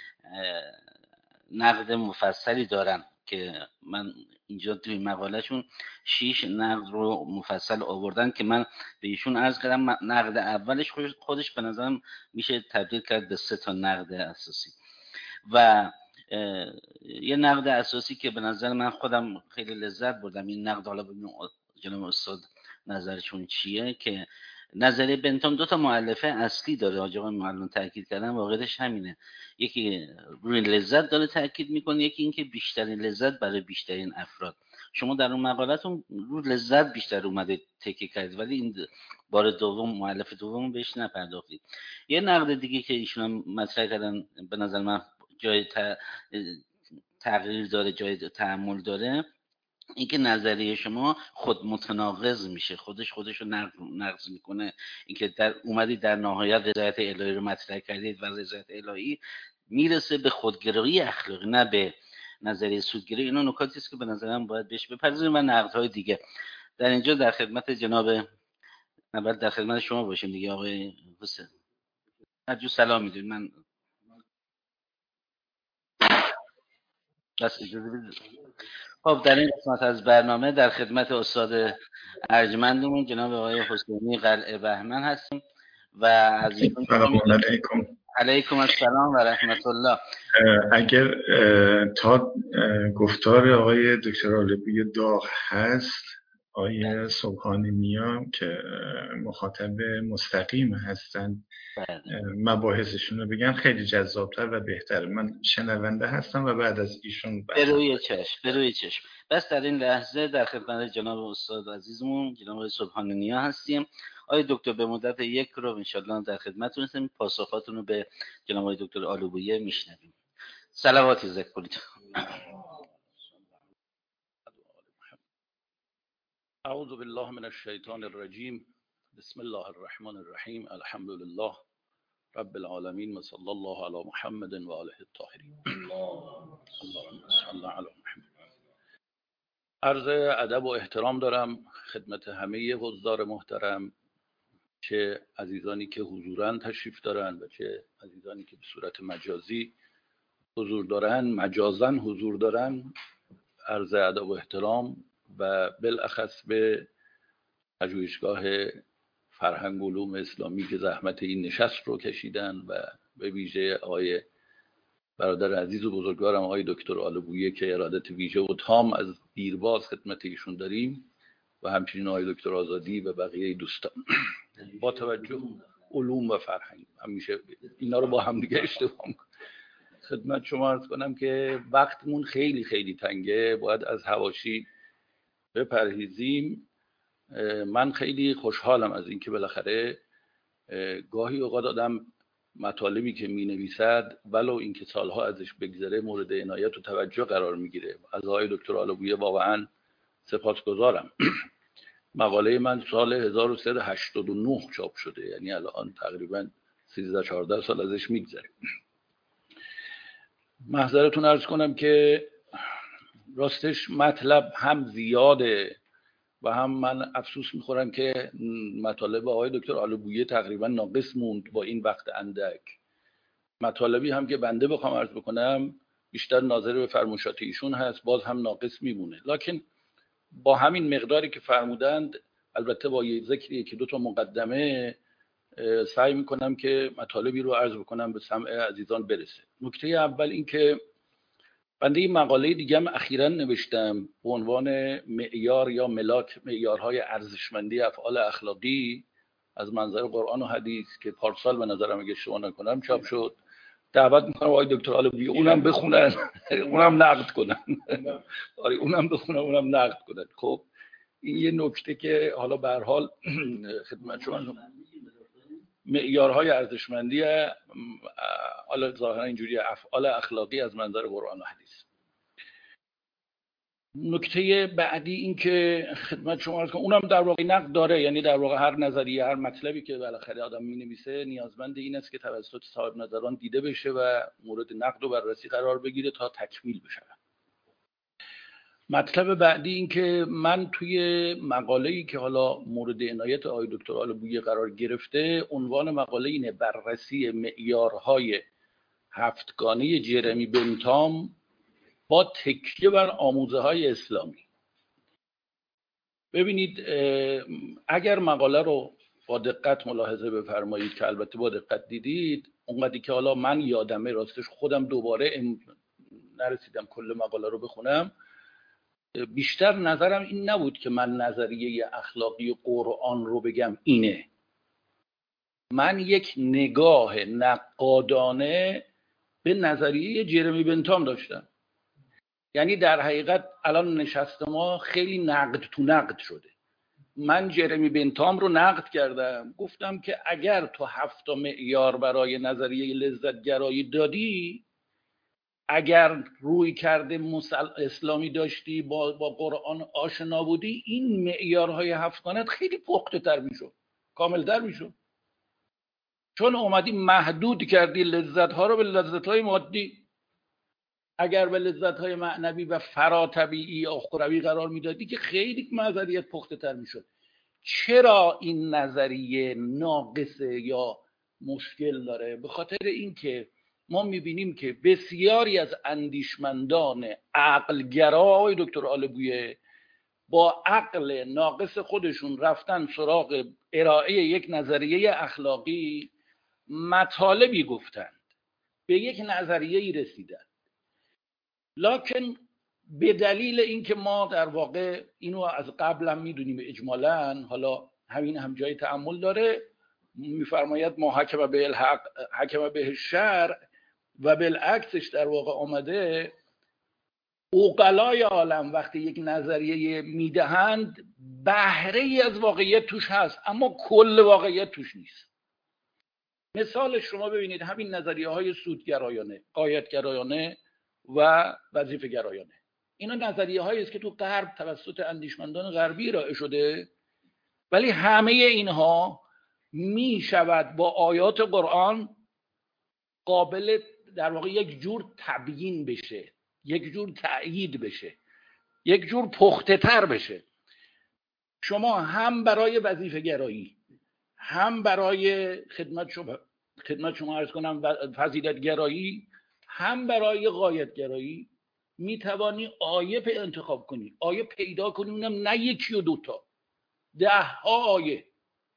C: نقد مفصلی دارن که من اینجا توی مقالهشون شیش نقد رو مفصل آوردن که من به ایشون عرض کردم نقد اولش خودش به نظرم میشه تبدیل کرد به سه تا نقد اساسی. و یه نقد اساسی که به نظر من خودم خیلی لذت بردم این نقد، حالا ببینیم جناب استاد نظرشون چیه، که نظریه بنتام دو تا مؤلفه اصلی داره. آقا معلم تاکید کردن واقعش همینه، یکی روی لذت داره تاکید میکنه، یکی اینکه بیشترین لذت برای بیشترین افراد. شما در اون مقالتون رو لذت بیشتر اومده تکیه کردید، ولی این بار دوم مؤلف دوم بهش نپرداختید. یه نقد دیگه که ایشون هم مطرح کردن به نظر من جای تغییر داره، جای تأمل داره، اینکه نظریه شما خود متناقض میشه، خودش خودش رو نقض میکنه. اینکه در اومدید در نهایت رضایت الهی رو مطرح کردید و رضایت الهی میرسه به خودگرایی اخلاقی نه به نظریه سودگرایی. اینا نکاتی است که به نظرم باید بهش بپردازیم و نقدهای دیگه. در اینجا در خدمت جناب اول در خدمت شما باشیم دیگه آقای حسین. هرجور سلام میدونید من بس اجازه بدید. خب در این قسمت از برنامه در خدمت استاد ارجمندمون جناب آقای حسینی قلعه بهمن هستیم و از ایشون
E: سلام علیکم.
C: علیکم السلام و رحمت الله.
E: اگر تا گفتار آقای دکتر آلبویه داغ هست، آقای سبحانی نیا که مخاطب مستقیم هستن مباحثشون رو بگن خیلی جذابتر و بهتر. من شنونده هستم و بعد از ایشون
C: بروی چشم بروی چشم. بس در این لحظه در خدمت جناب استاد عزیزمون جناب سبحانی نیا هستیم. آقای دکتر به مدت یک رو انشالله در خدمتتون هستیم، پاسخاتون رو به جناب آقای دکتر آلبویه میشنویم. صلواتی ذکر کنید.
F: اعوذ بالله من الشیطان الرجیم. بسم الله الرحمن الرحیم. الحمد لله رب العالمین و صلی الله علی محمد و آله الطاهرین. اللهم صل علی محمد. عرض ادب و احترام دارم خدمت همه حضار محترم، چه عزیزانی که حضوراً تشریف دارن و چه عزیزانی که به صورت مجازی حضور دارن، مجازاً حضور دارن. عرض ادب و احترام و بالاخص به پژوهشگاه فرهنگ و علوم اسلامی که زحمت این نشست رو کشیدن و به ویژه آقای برادر عزیز و بزرگوارم آقای دکتر آلبویه که ارادت ویژه و تام از دیرباز خدمت ایشون داریم و همچنین آقای دکتر آزادی و بقیه دوستان. با توجه علوم و فرهنگ همیشه اینا رو با هم دیگه اشتباه می‌کنم. خدمت شما عرض کنم که وقتمون خیلی خیلی تنگه، باید از حواشی بپرهیزیم. من خیلی خوشحالم از اینکه بالاخره گاهی اوقات آدم مطالبی که می نویسد ولو اینکه سالها ازش بگذره مورد عنایت و توجه قرار میگیره. از آقای دکتر آلبویه واقعا سپاسگزارم. مقاله من سال هزار و سیصد و هشتاد و نه چاپ شده، یعنی الان تقریبا سیزده چهارده سال ازش میگذره. محضرتون عرض کنم که راستش مطلب هم زیاده و هم من افسوس میخورم که مطالب آقای دکتر آلبویه تقریبا ناقص موند با این وقت اندک. مطالبی هم که بنده بخوام عرض بکنم بیشتر ناظر به فرموشات ایشون هست، باز هم ناقص میمونه. لکن با همین مقداری که فرمودند، البته با یه ذکری که دو تا مقدمه، سعی میکنم که مطالبی رو عرض بکنم به سمع عزیزان برسه. نکته اول این که بنده این مقاله دیگه هم اخیراً نوشتم به عنوان معیار یا ملاک معیارهای ارزشمندی افعال اخلاقی از منظر قرآن و حدیث که پارسال به نظرم اگه اشتباه نکنم چاپ شد. دعوت میکنم آقای دکتر آلبویه اونم بخونن، اونم نقد کنن. آره اونم بخونن، اونم نقد کنن. خب این یه نکته که حالا به هر حال خدمت شما معیارهای ارزشمندی حالا ظاهرا اینجوری افعال اخلاقی از منظر قرآن و حدیث. نکته بعدی این که خدمت شما عرض کنم اونم در واقع نقد داره، یعنی در واقع هر نظریه هر مطلبی که بالاخره آدم می‌نویسه نیازمند این است که توسط صاحب نظران دیده بشه و مورد نقد و بررسی قرار بگیره تا تکمیل بشه. مطلب بعدی این که من توی مقاله‌ای که حالا مورد عنایت آقای دکتر آلبویه قرار گرفته، عنوان مقاله اینه: بررسی معیارهای هفتگانه جرمی بنتام با تکیه بر آموزه‌های اسلامی. ببینید اگر مقاله رو با دقت ملاحظه بفرمایید که البته با دقت دیدید، اونقدری که حالا من یادمه، راستش خودم دوباره نرسیدم کل مقاله رو بخونم، بیشتر نظرم این نبود که من نظریه اخلاقی قرآن رو بگم اینه. من یک نگاه نقادانه به نظریه جرمی بنتام داشتم. یعنی در حقیقت الان نشست ما خیلی نقد تو نقد شده. من جرمی بنتام رو نقد کردم، گفتم که اگر تو هفت معیار برای نظریه لذت گرایی دادی، اگر روی کرده اسلامی داشتی، با, با قرآن آشنا بودی، این معیارهای هفتگانت خیلی پخته تر میشد، کامل تر میشد. چون اومدی محدود کردی لذتها رو به لذتهای مادی. اگر به لذتهای معنوی و فراتبیعی یا اخروی قرار میدادی که خیلی نظریت پخته تر میشد. چرا این نظریه ناقصه یا مشکل داره؟ به خاطر اینکه ما میبینیم که بسیاری از اندیشمندان عقلگرا، آقای دکتر آلبویه، با عقل ناقص خودشون رفتن سراغ ارائه یک نظریه اخلاقی، مطالبی گفتند، به یک نظریه‌ای رسیدند. لکن به دلیل اینکه ما در واقع اینو از قبل هم میدونیم اجمالاً، حالا همین هم جای تأمل داره، میفرماید ما حکم به الحق حکم به شرع و بالعکسش در واقع آمده. عقلای عالم وقتی یک نظریه میدهند بهره ای از واقعیت توش هست، اما کل واقعیت توش نیست. مثال شما ببینید همین نظریه های سودگرایانه، غایتگرایانه و وظیفه گرایانه، اینا نظریه هایی است که تو غرب توسط اندیشمندان غربی ارائه شده، ولی همه اینها می شود با آیات قرآن قابل در واقع یک جور تبیین بشه، یک جور تأیید بشه، یک جور پخته تر بشه. شما هم برای وظیفه گرایی، هم برای خدمت شما خدمت شما عرض کنم فضیلت گرایی، هم برای غایت گرایی می توانی آیه پی انتخاب کنی، آیه پیدا کنی، اونم نه یکی و دوتا، ده ها آیه.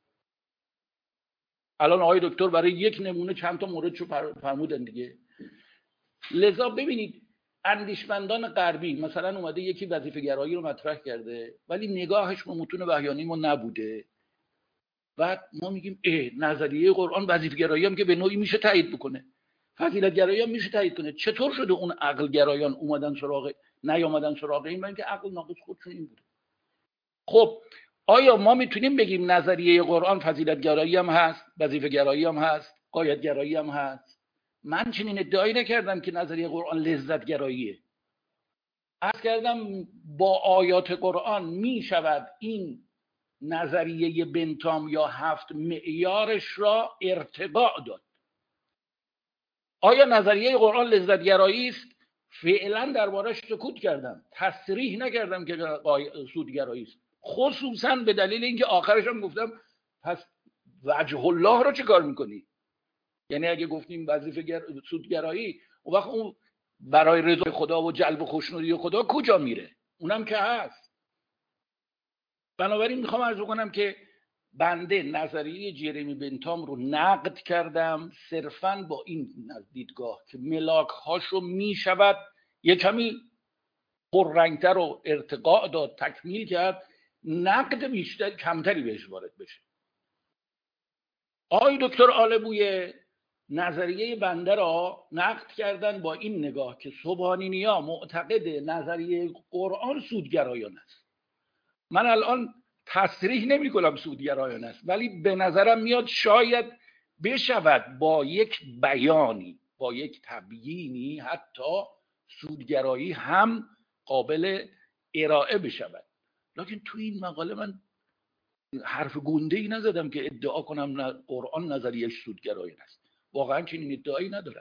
F: الان آقای دکتر برای یک نمونه چند تا موردشو فرمودن دیگه. لذا ببینید اندیشمندان غربی مثلا اومده یکی وظیفه گرایی رو مطرح کرده، ولی نگاهش به متون وحیانی ما نبوده. بعد ما میگیم اه نظریه قرآن وظیفه گرایی هم که به نوعی میشه تایید بکنه. فضیلت گرایی هم میشه تایید کنه. چطور شده اون عقل گرایان اومدن سراغ نیامدن سراغ این؟ من که عقل ناقص خودشون این بوده. خب آیا ما میتونیم بگیم نظریه قرآن فضیلت گرایی هم هست، وظیفه گرایی هم هست، غایت گرایی هم هست؟ من چنین ادعایی نکردم که نظریه قرآن لذت گراییه. عرض کردم با آیات قرآن میشود این نظریه بنتام یا هفت معیارش را ارتقاء داد. آیا نظریه قرآن لذت گرایی است؟ فعلا دربارش سکوت کردم، تصریح نکردم که سودگرایی است، خصوصا به دلیل اینکه آخرش هم گفتم پس وجه الله رو چه کار میکنی؟ یعنی اگه گفتیم وظیفه گر... سودگرایی، اون وقت اون برای رضای خدا و جلب خوشنودی خدا کجا میره؟ اونم که هست. بنابراین میخوام عرض کنم که بنده نظریه جرمی بنتام رو نقد کردم صرفاً با این دیدگاه که ملاک هاشو میشود یک کمی پررنگتر و ارتقاء داد، تکمیل کرد، نقد بیشتر کمتری بهش وارد بشه. آقای دکتر آلبوی نظریه بنده را نقد کردن با این نگاه که سبحانینیا معتقد نظریه قرآن سودگرایان است. من الان تصریح نمی کنم سودگرایان است، ولی به نظرم میاد شاید بشود با یک بیانی، با یک تبیینی، حتی سودگرایی هم قابل ارائه بشود. لکن تو این مقاله من حرف گنده ای نزدم که ادعا کنم قرآن نظریهش سودگرایان است. واقعا چنین ادعایی ندارم.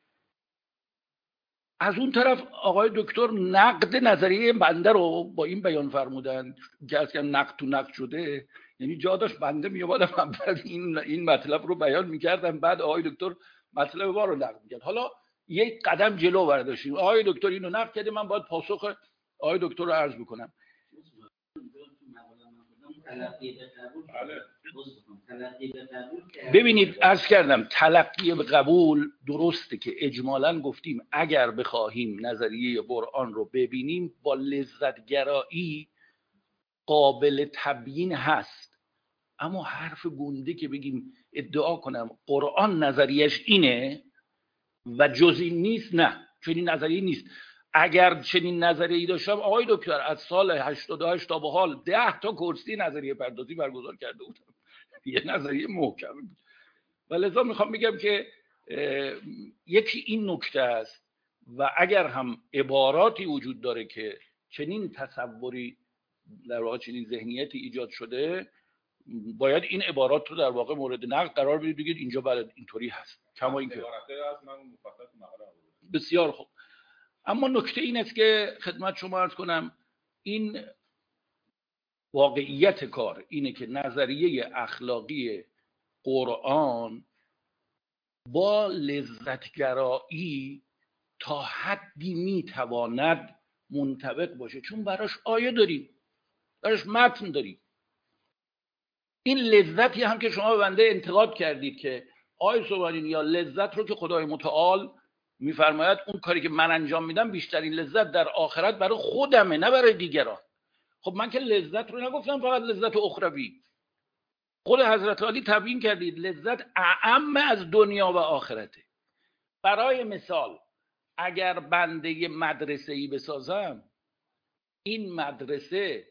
F: از اون طرف آقای دکتر نقد نظریه بنده رو با این بیان فرمودن که از که نقد تو نقد شده، یعنی جا داشت بنده میومدم این این مطلب رو بیان میکردم، بعد آقای دکتر مطلب ما رو نقد میکرد. حالا یک قدم جلو برداشتیم، آقای دکتر اینو نقد کرده، من باید پاسخ آقای دکتر رو عرض بکنم. ببینید عرض کردم تلقی به قبول درسته که اجمالاً گفتیم اگر بخواهیم نظریه قرآن رو ببینیم با لذتگرایی قابل تبیین هست، اما حرف گنده که بگیم ادعا کنم قرآن نظریش اینه و جز این نیست، نه، چنین نظریه نیست. اگر چنین نظریه‌ای داشتم آقای دکتر از سال هشتاد و هشت تا به حال ده تا کرسی نظریه پردازی برگزار کرده بودم. یه نظریه محکم بود. و لذا میخوام بگم که یکی این نکته است و اگر هم عباراتی وجود داره که چنین تصوری در واقع چنین ذهنیتی ایجاد شده، باید این عبارات رو در واقع مورد نقد قرار بدید، بگید اینجا بله اینطوری هست. کما اینکه بسیار خوب. اما نکته این است که خدمت شما عرض کنم این واقعیت کار اینه که نظریه اخلاقی قرآن با لذتگرایی تا حدی میتواند منطبق باشه، چون براش آیه داریم، براش متن داریم. این لذتی هم که شما به بنده انتقاد کردید که آیه سبحانین یا لذت رو که خدای متعال میفرماید اون کاری که من انجام میدم بیشترین لذت در آخرت برای خودمه نه برای دیگران. خب من که لذت رو نگفتم فقط لذت اخروی، خود حضرت علی تبیین کردید لذت اعم از دنیا و آخرته. برای مثال اگر بنده یه مدرسه‌ای بسازم، این مدرسه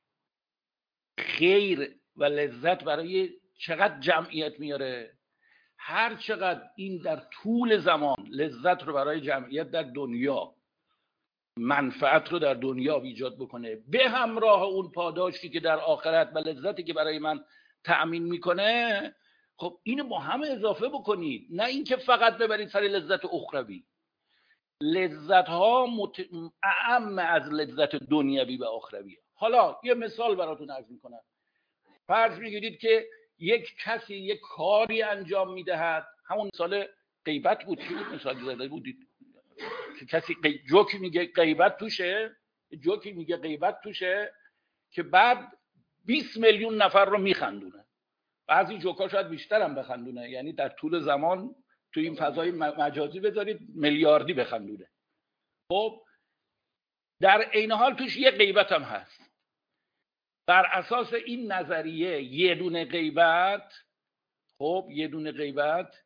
F: خیر و لذت برای چقدر جمعیت میاره؟ هر چقدر این در طول زمان لذت رو برای جمعیت در دنیا، منفعت رو در دنیا ایجاد بکنه، به همراه اون پاداشی که در آخرت و لذتی که برای من تأمین میکنه، خب اینو با هم اضافه بکنید، نه اینکه فقط ببرید سر لذت اخروی. لذت ها مت... اعم از لذت دنیوی و اخروی. حالا یه مثال براتون عرض میکنم. فرض میگیرید که یک کسی یک کاری انجام میدهد، همون مثال غیبت بود، چی بود مثال زده بودید که کسی قی... جوکی میگه غیبت توشه، جوکی میگه غیبت توشه که بعد بیست میلیون نفر رو میخندونه. بعضی جوکا شاید بیشتر هم بخندونه، یعنی در طول زمان تو این فضای مجازی بذارید میلیاردی بخندونه. خب در عین حال توش یه غیبت هم هست. بر اساس این نظریه یه دونه غیبت، خب یه دونه غیبت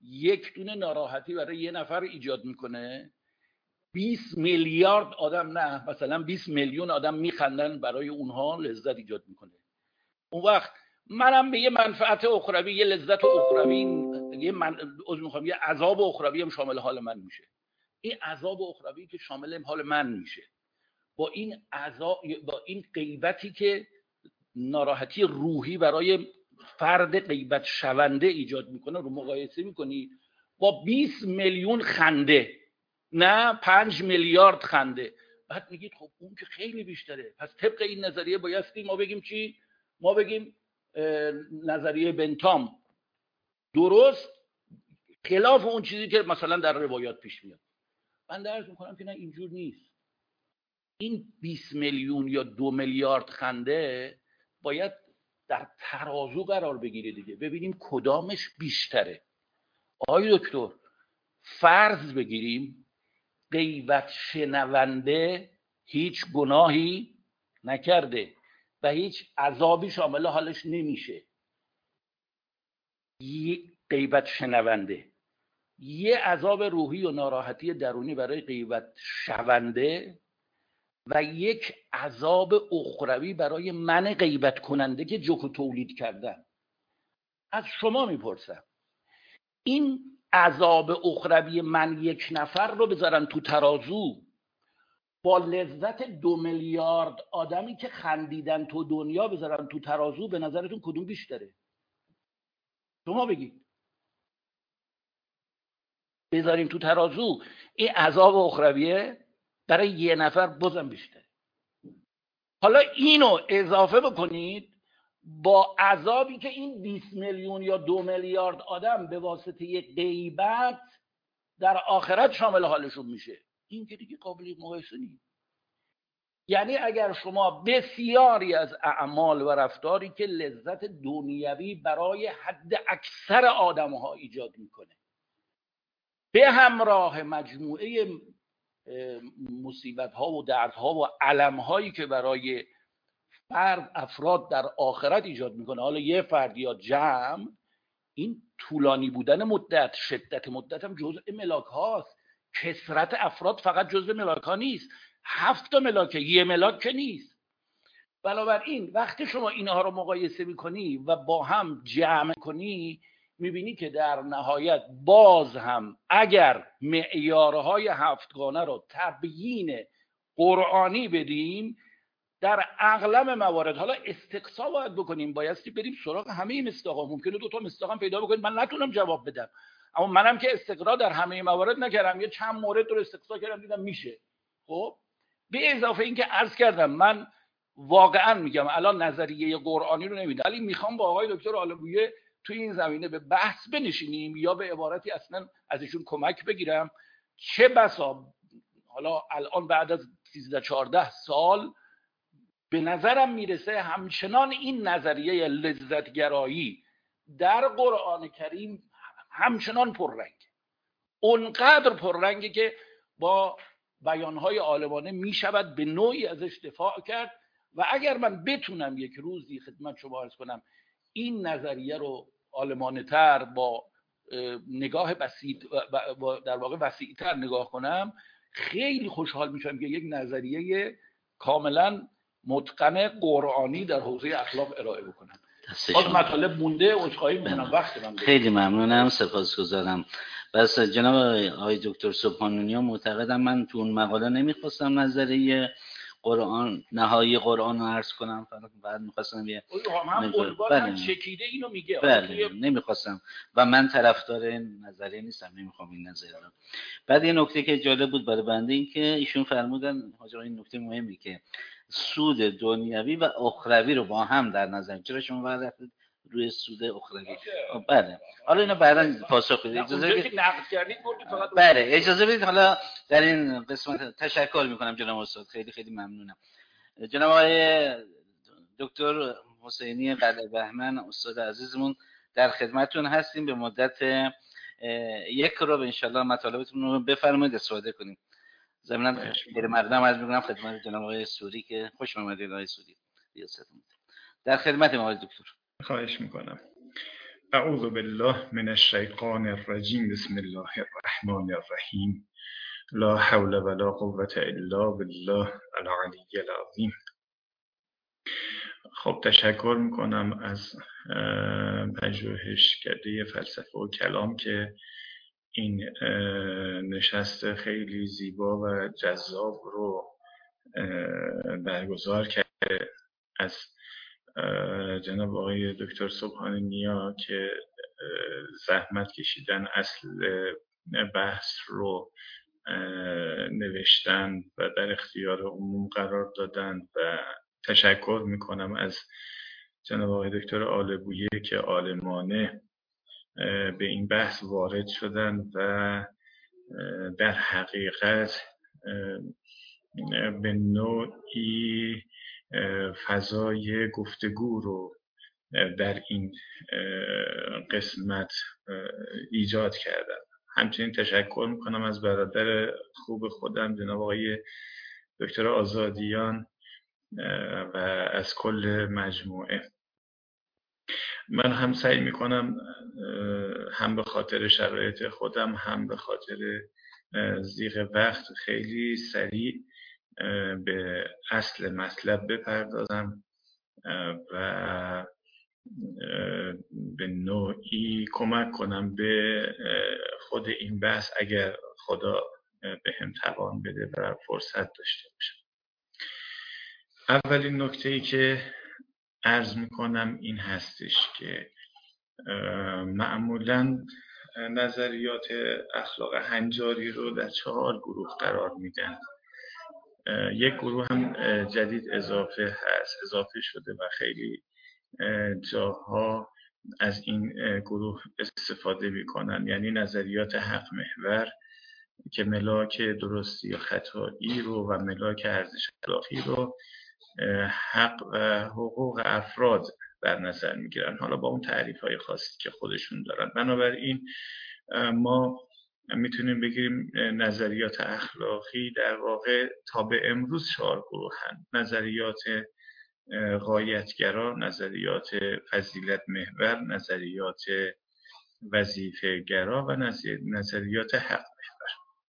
F: یک دونه ناراحتی برای یه نفر ایجاد میکنه، بیست میلیارد آدم، نه مثلا بیست میلیون آدم میخندن، برای اونها لذت ایجاد میکنه. اون وقت منم به یه منفعت اخروی، یه لذت اخروی، یه من عذر میخوام یه عذاب اخروی هم شامل حال من میشه. این عذاب اخروی که شامل حال من میشه با این عذاب، با این غیبتی که ناراحتی روحی برای فرد غیبت شونده ایجاد میکنه رو مقایسه میکنی با بیست میلیون خنده، نه پنج میلیارد خنده. بعد میگید خب اون که خیلی بیشتره، پس طبق این نظریه بایستی ما بگیم چی؟ ما بگیم نظریه بنتام درست خلاف اون چیزی که مثلا در روایات پیش میاد. من درس میکنم که نه، اینجور نیست. این بیست میلیون یا دو میلیارد خنده باید در ترازو قرار بگیره دیگه، ببینیم کدامش بیشتره. آقای دکتر، فرض بگیریم غیبت شنونده هیچ گناهی نکرده و هیچ عذابی شامل حالش نمیشه. یه غیبت شنونده یه عذاب روحی و ناراحتی درونی برای غیبت شونده و یک عذاب اخروی برای من غیبت کننده که جوک تولید کردن. از شما میپرسم این عذاب اخروی من یک نفر رو بذارن تو ترازو با لذت دو میلیارد آدمی که خندیدن تو دنیا بذارن تو ترازو، به نظرتون کدوم بیشتره؟ شما بگید. بذاریم تو ترازو، این عذاب اخرویه برای یه نفر بازم بیشتره. حالا اینو اضافه بکنید با عذابی که این بیست میلیون یا دو میلیارد آدم به واسطه غیبت در آخرت شامل حالشون میشه. این که دیگه قابل مقایسه نیست. یعنی اگر شما بسیاری از اعمال و رفتاری که لذت دنیوی برای حد اکثر آدم‌ها ایجاد میکنه به همراه مجموعه مصیبت‌ها و دردها و علم‌هایی که برای فرد افراد در آخرت ایجاد میکنه، حالا یه فرد یا جمع، این طولانی بودن مدت، شدت مدت هم جزء ملاک هاست. کثرت افراد فقط جزء ملاک ها نیست. هفت تا ملاکه، یه ملاک که نیست. بنابراین وقتی شما اینها رو مقایسه میکنی و با هم جمع کنی میبینی که در نهایت باز هم اگر معیارهای هفتگانه رو تبیین قرآنی بدیم در اغلب موارد، حالا استقصا باید بکنیم، بایستی بریم سراغ همه مصداقا. ممکنه دو تا مصداق هم پیدا بکنید من نتونم جواب بدم، اما منم که استقرا در همه موارد نکردم، یه چند مورد رو استقصا کردم دیدم میشه. خب به اضافه این که عرض کردم من واقعا میگم الان نظریه قرآنی رو نمیدم، ولی میخوام با آقای دکتر عالمگویه توی این زمینه به بحث بنشینیم یا به عبارتی اصلا ازشون کمک بگیرم. چه بسا حالا الان بعد از سیزده چهارده سال به نظرم میرسه همچنان این نظریه لذتگرایی در قرآن کریم همچنان پررنگ، اونقدر پررنگه که با بیانهای عالمانه میشود به نوعی ازش دفاع کرد. و اگر من بتونم یک روزی خدمت شما عرض کنم این نظریه رو عالمانه تر با نگاه بسیط و در واقع وسیع تر نگاه کنم، خیلی خوشحال میشم که یک نظریه کاملا متقن قرآنی در حوزه اخلاق ارائه بکنم. باز مطالب مونده، عذرخواهی میکنم وقت من
C: خیلی ممنونم، سپاسگزارم. بس جناب آقای دکتر سبحانونی معتقدم من تو اون مقاله نمیخواستم نظریه قرآن نهایی قرآن رو عرض کنم، فقط بعد میخواستم یه
F: هم عنوان چکیده اینو میگه.
C: بله نمیخواستم و من طرفدار نظریه نیستم، نمیخوام این نظریه رو. بعد یه نکته که جالب بود برای بنده این که ایشون فرمودن حاجی، این نکته مهمی که سود دنیوی و اخروی رو با هم در نظر، چرا شما وارد روی سود اخروی؟ بله حالا اینو بعداً پاسخ بدید. اجازه بدید
F: نقد کردید فقط
C: بله اجازه بدید حالا در این قسمت تشکر میکنم جناب استاد، خیلی خیلی ممنونم. جناب آقای دکتر حسینی قلعه بهمن استاد عزیزمون در خدمتتون هستیم، به مدت یک رو ان شاء الله مطالبتون رو بفرمایید استفاده کنیم. ضمن خیلی مقدم عرض می‌کنم خدمت جناب آقای سوری که خوش آمدید. آقای سوری ریاست در خدمت ما آقای دکتر.
E: خواهش میکنم. اعوذ بالله من الشیطان الرجیم. بسم الله الرحمن الرحیم. لا حول ولا قوة الا بالله العلی العظیم. خب تشکر میکنم از پژوهشکده فلسفه و کلام که این نشست خیلی زیبا و جذاب رو برگزار کرده، از جناب آقای دکتر سبحان نیا که زحمت کشیدن اصل بحث رو نوشتن و در اختیار عموم قرار دادن، و تشکر میکنم از جناب آقای دکتر آلبویه که عالمانه به این بحث وارد شدن و در حقیقت به نوعی فضای گفتگو رو در این قسمت ایجاد کردن. همچنین تشکر میکنم از برادر خوب خودم جناب آقای دکتر آزادیان و از کل مجموعه. من هم سعی میکنم هم به خاطر شرایط خودم هم به خاطر ضیق وقت خیلی سریع به اصل مطلب بپردازم و به نوعی کمک کنم به خود این بحث اگر خدا به هم توان بده و فرصت داشته باشم. اولین نکته‌ای که عرض میکنم این هستش که معمولاً نظریات اخلاق هنجاری رو در چهار گروه قرار میدن. یک گروه هم جدید اضافه هست، اضافه شده و خیلی جاها از این گروه استفاده میکنن، یعنی نظریات حق محور که ملاک درستی و خطایی رو و ملاک ارزش اخلاقی رو حق و حقوق افراد در نظر میگیرن، حالا با اون تعریف های خاصی که خودشون دارن. بنابراین ما میتونیم بگیریم نظریات اخلاقی در واقع تا به امروز چهار گروه هستند: نظریات غایتگرا، نظریات فضیلت محور، نظریات وظیفه گرا و نظریات حق محور.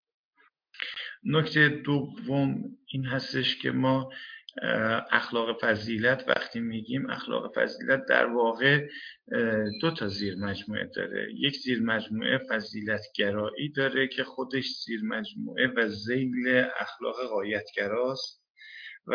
E: نکته دوم این هستش که ما اخلاق فضیلت وقتی میگیم اخلاق فضیلت در واقع دو تا زیر مجموعه داره. یک زیر مجموعه فضیلت گرایی داره که خودش زیر مجموعه و ذیل اخلاق غایتگراست، و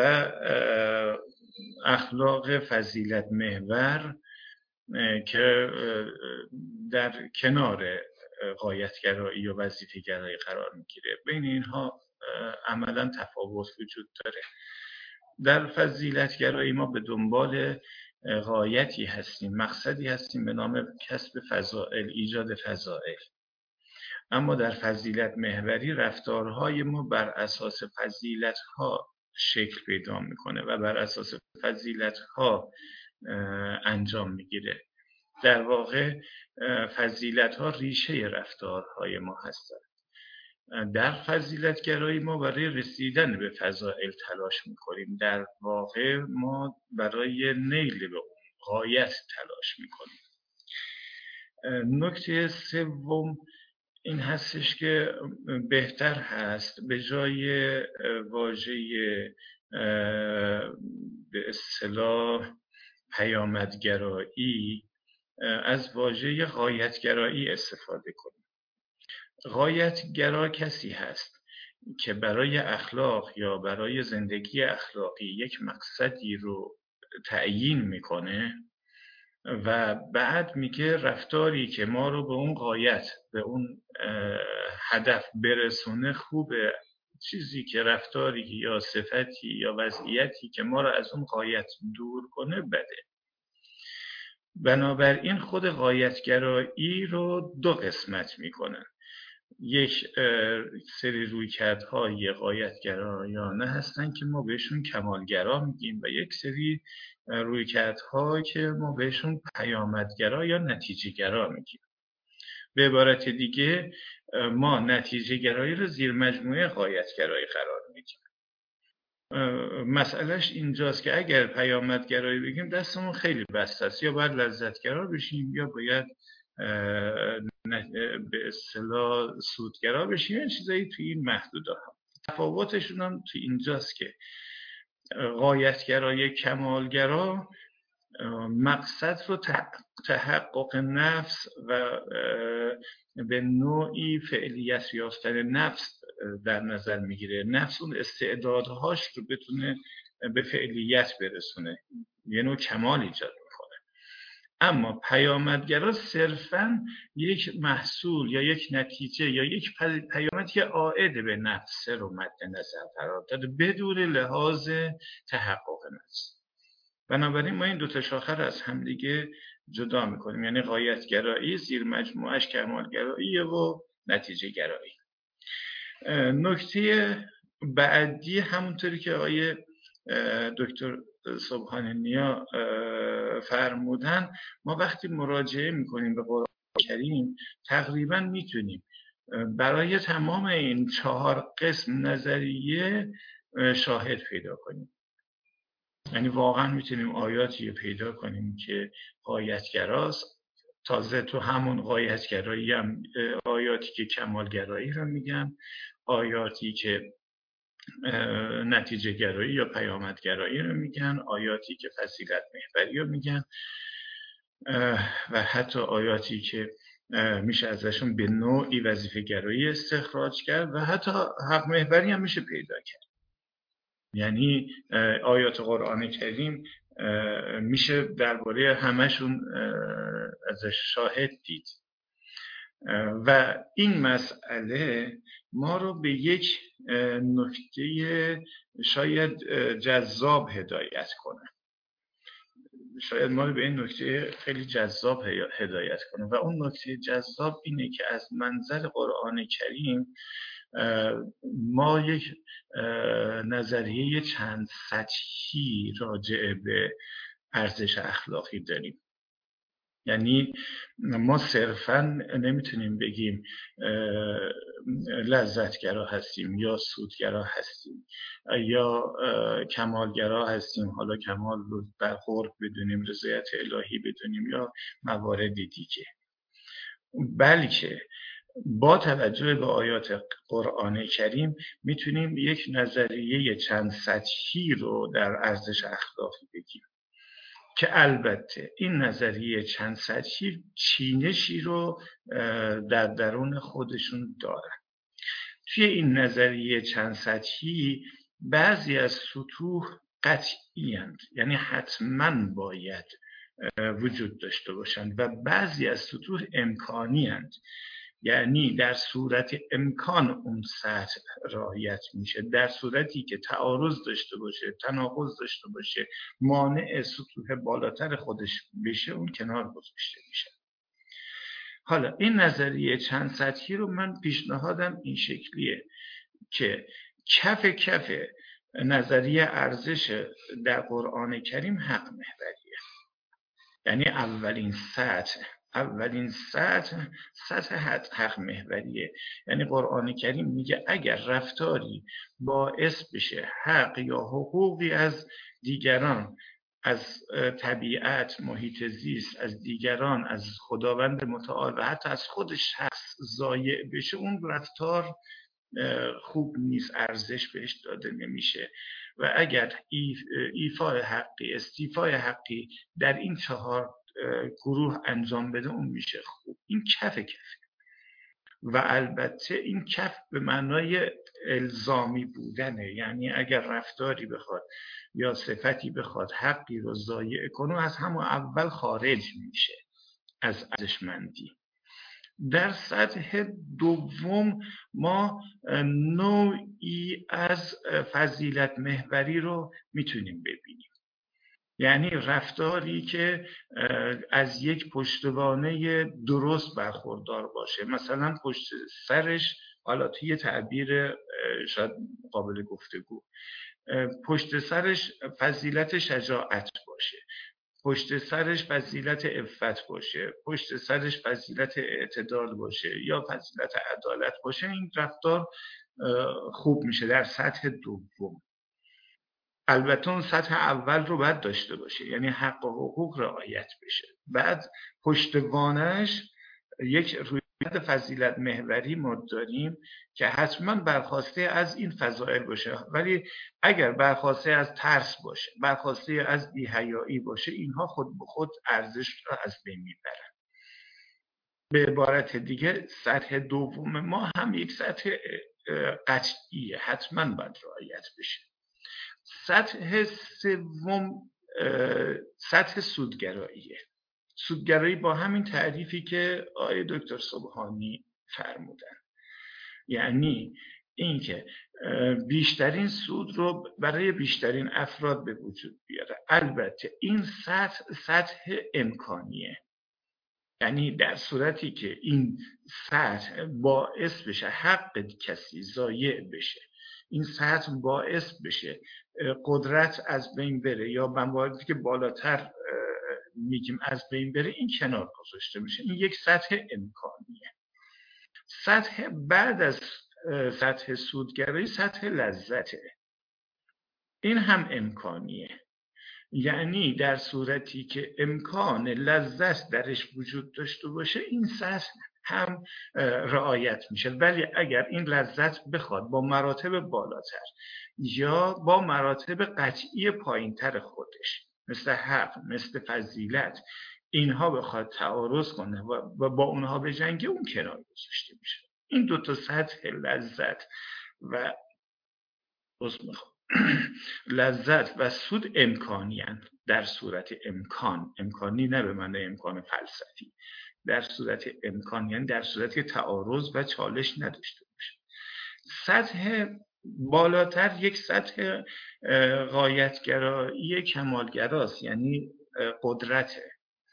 E: اخلاق فضیلت محور که در کنار غایتگرایی و وظیفه گرایی قرار میگیره. بین اینها عملا تفاوت وجود داره. در فضیلت گرایی ما به دنبال غایتی هستیم، مقصدی هستیم به نام کسب فضائل، ایجاد فضائل. اما در فضیلت محوری رفتارهای ما بر اساس فضیلت‌ها شکل پیدا میکنه و بر اساس فضیلت‌ها انجام میگیره. در واقع فضیلت‌ها ریشه رفتارهای ما هستند. در فضیلت گرایی ما برای رسیدن به فضائل تلاش میکنیم، در واقع ما برای نیل به اون غایت تلاش میکنیم. نکته سوم این هستش که بهتر هست به جای واژه به اصطلاح پیامدگرایی از واژه غایتگرایی استفاده کنیم. غایتگرا کسی هست که برای اخلاق یا برای زندگی اخلاقی یک مقصدی رو تعیین میکنه و بعد میگه رفتاری که ما رو به اون غایت، به اون هدف برسونه خوبه، چیزی که رفتاری یا صفتی یا وضعیتی که ما رو از اون غایت دور کنه بده. بنابراین خود غایتگرایی رو دو قسمت میکنن. یک سری رویکردهای غایتگرایانه هستن که ما بهشون کمالگرا میگیم و یک سری رویکردها که ما بهشون پیامدگرا یا نتیجه گرا میگیم. به عبارت دیگه ما نتیجه گرایی رو زیر مجموعه غایتگرایی قرار میدیم. مسئلهش اینجاست که اگر پیامدگرایی بگیم دستمون خیلی بسته است، یا باید لذتگرا بشیم یا باید به اصطلاح سودگرا بشیم، یه چیزایی توی این محدوده هم. تفاوتشون هم توی اینجاست که غایتگرای کمالگرا مقصد رو تحقق نفس و به نوعی فعلیت یافتن نفس در نظر میگیره. نفس اون استعدادهاش رو بتونه به فعلیت برسونه، یه نوع کمال ایجاد میکنه. اما پیامدگرا صرفاً یک محصول یا یک نتیجه یا یک پیامدی که عائد به نفس رو مد نظر قرار داده بدون لحاظ تحقق نفس. بنابراین ما این دو تا شاخه رو از همدیگه جدا میکنیم، یعنی غایتگرایی زیر مجموعش کمالگرایی و نتیجه گرایی. نکته بعدی همونطوری که آقای دکتر سبحان نیا فرمودن، ما وقتی مراجعه میکنیم به قرآن کریم تقریبا میتونیم برای تمام این چهار قسم نظریه شاهد پیدا کنیم. یعنی واقعا میتونیم آیاتی پیدا کنیم که غایتگراست، تازه تو همون غایتگرایی هم آیاتی که کمالگرایی رو میگن، آیاتی که نتیجه گرایی یا پیامدگرایی رو میگن، آیاتی که فضیلت محوری رو میگن و حتی آیاتی که میشه ازشون به نوعی وظیفه گرایی استخراج کرد و حتی حق محوری هم میشه پیدا کرد. یعنی آیات قرآن کریم میشه درباره همشون ازش شاهد دید و این مسئله ما رو به یک نکته شاید جذاب هدایت کنه. شاید ما رو به این نکته خیلی جذاب هدایت کنه و اون نکته جذاب اینه که از منظر قرآن کریم ما یک نظریه چند سطحی راجع به ارزش اخلاقی داریم. یعنی ما صرفاً نمیتونیم بگیم لذتگرا هستیم یا سودگرا هستیم یا کمالگرا هستیم، حالا کمال رو در قرب بدونیم، رضایت الهی بدونیم یا موارد دیگه، بلکه با توجه به آیات قرآن کریم میتونیم یک نظریه چند سطحی رو در ارزش اخلاقی بگیم که البته این نظریه چند سطحی چینشی رو در درون خودشون دارن. توی این نظریه چند سطحی بعضی از سطوح قطعی هستند، یعنی حتما باید وجود داشته باشند و بعضی از سطوح امکانی هستند، یعنی در صورت امکان اون سطح رعایت میشه، در صورتی که تعارض داشته باشه، تناقض داشته باشه، مانع سطوح بالاتر خودش بشه، اون کنار گذاشته میشه. حالا این نظریه چند سطحی رو من پیشنهادم این شکلیه که کف کف نظریه ارزش در قرآن کریم حق محوریه، یعنی اولین سطح اولین سطح سطح حق محوریه. یعنی قرآن کریم میگه اگر رفتاری باعث بشه حق یا حقوقی از دیگران، از طبیعت، محیط زیست، از دیگران، از خداوند متعال و حتی از خودش شخص ضایع بشه، اون رفتار خوب نیست، ارزش بهش داده نمیشه و اگر ایفای حقی، استیفای حقی در این چهار گروه انجام بده اون میشه خوب. این کف کف و البته این کف به معنای الزامی بودنه، یعنی اگر رفتاری بخواد یا صفتی بخواد حقی رو ضایع کنه از همون اول خارج میشه از ارزشمندی. در سطح دوم ما نوعی از فضیلت محوری رو میتونیم ببینیم، یعنی رفتاری که از یک پشتوانه درست برخوردار باشه. مثلا پشت سرش، حالا توی تعبیر شاید قابل گفتگو، پشت سرش فضیلت شجاعت باشه، پشت سرش فضیلت عفت باشه، پشت سرش فضیلت اعتدال باشه یا فضیلت عدالت باشه، این رفتار خوب میشه در سطح دوم. البته اون سطح اول رو باید داشته باشه، یعنی حق و حقوق رعایت بشه. بعد پشتوانش یک رویکرد فضیلت محوری ما داریم که حتما برخواسته از این فضائل باشه، ولی اگر برخواسته از ترس باشه، برخواسته از بی‌حیایی باشه، اینها خود به خود ارزش را از بین میبرن. به عبارت دیگه سطح دوم ما هم یک سطح قطعیه، حتما باید رعایت بشه. سطح سوم سطح سودگراییه. سودگرایی با همین تعریفی که آقای دکتر سبحانی فرمودن، یعنی اینکه بیشترین سود رو برای بیشترین افراد به وجود بیاره. البته این سطح سطح امکانیه، یعنی در صورتی که این سطح باعث بشه حق کسی ضایع بشه، این سطح باعث بشه قدرت از بین بره یا مواردی که بالاتر میگیم از بین بره، این کنار گذاشته میشه. این یک سطح امکانیه. سطح بعد از سطح سودگرایی سطح لذته. این هم امکانیه، یعنی در صورتی که امکان لذت درش وجود داشته باشه این سطح هم رعایت میشه. ولی اگر این لذت بخواد با مراتب بالاتر یا با مراتب قطعی پایینتر خودش مثل حق، مثل فضیلت، اینها بخواد تعارض کنه و با اونها بجنگه، اون کنار گذاشته میشه. این دو تا سطح لذت و لذت و سود امکانی هستند. در صورت امکان، امکانی نه به معنی امکان فلسفی، در صورت امکان یعنی در صورت که تعارض و چالش نداشته باشه. سطح بالاتر یک سطح غایتگرایی کمالگراست، یعنی قدرته،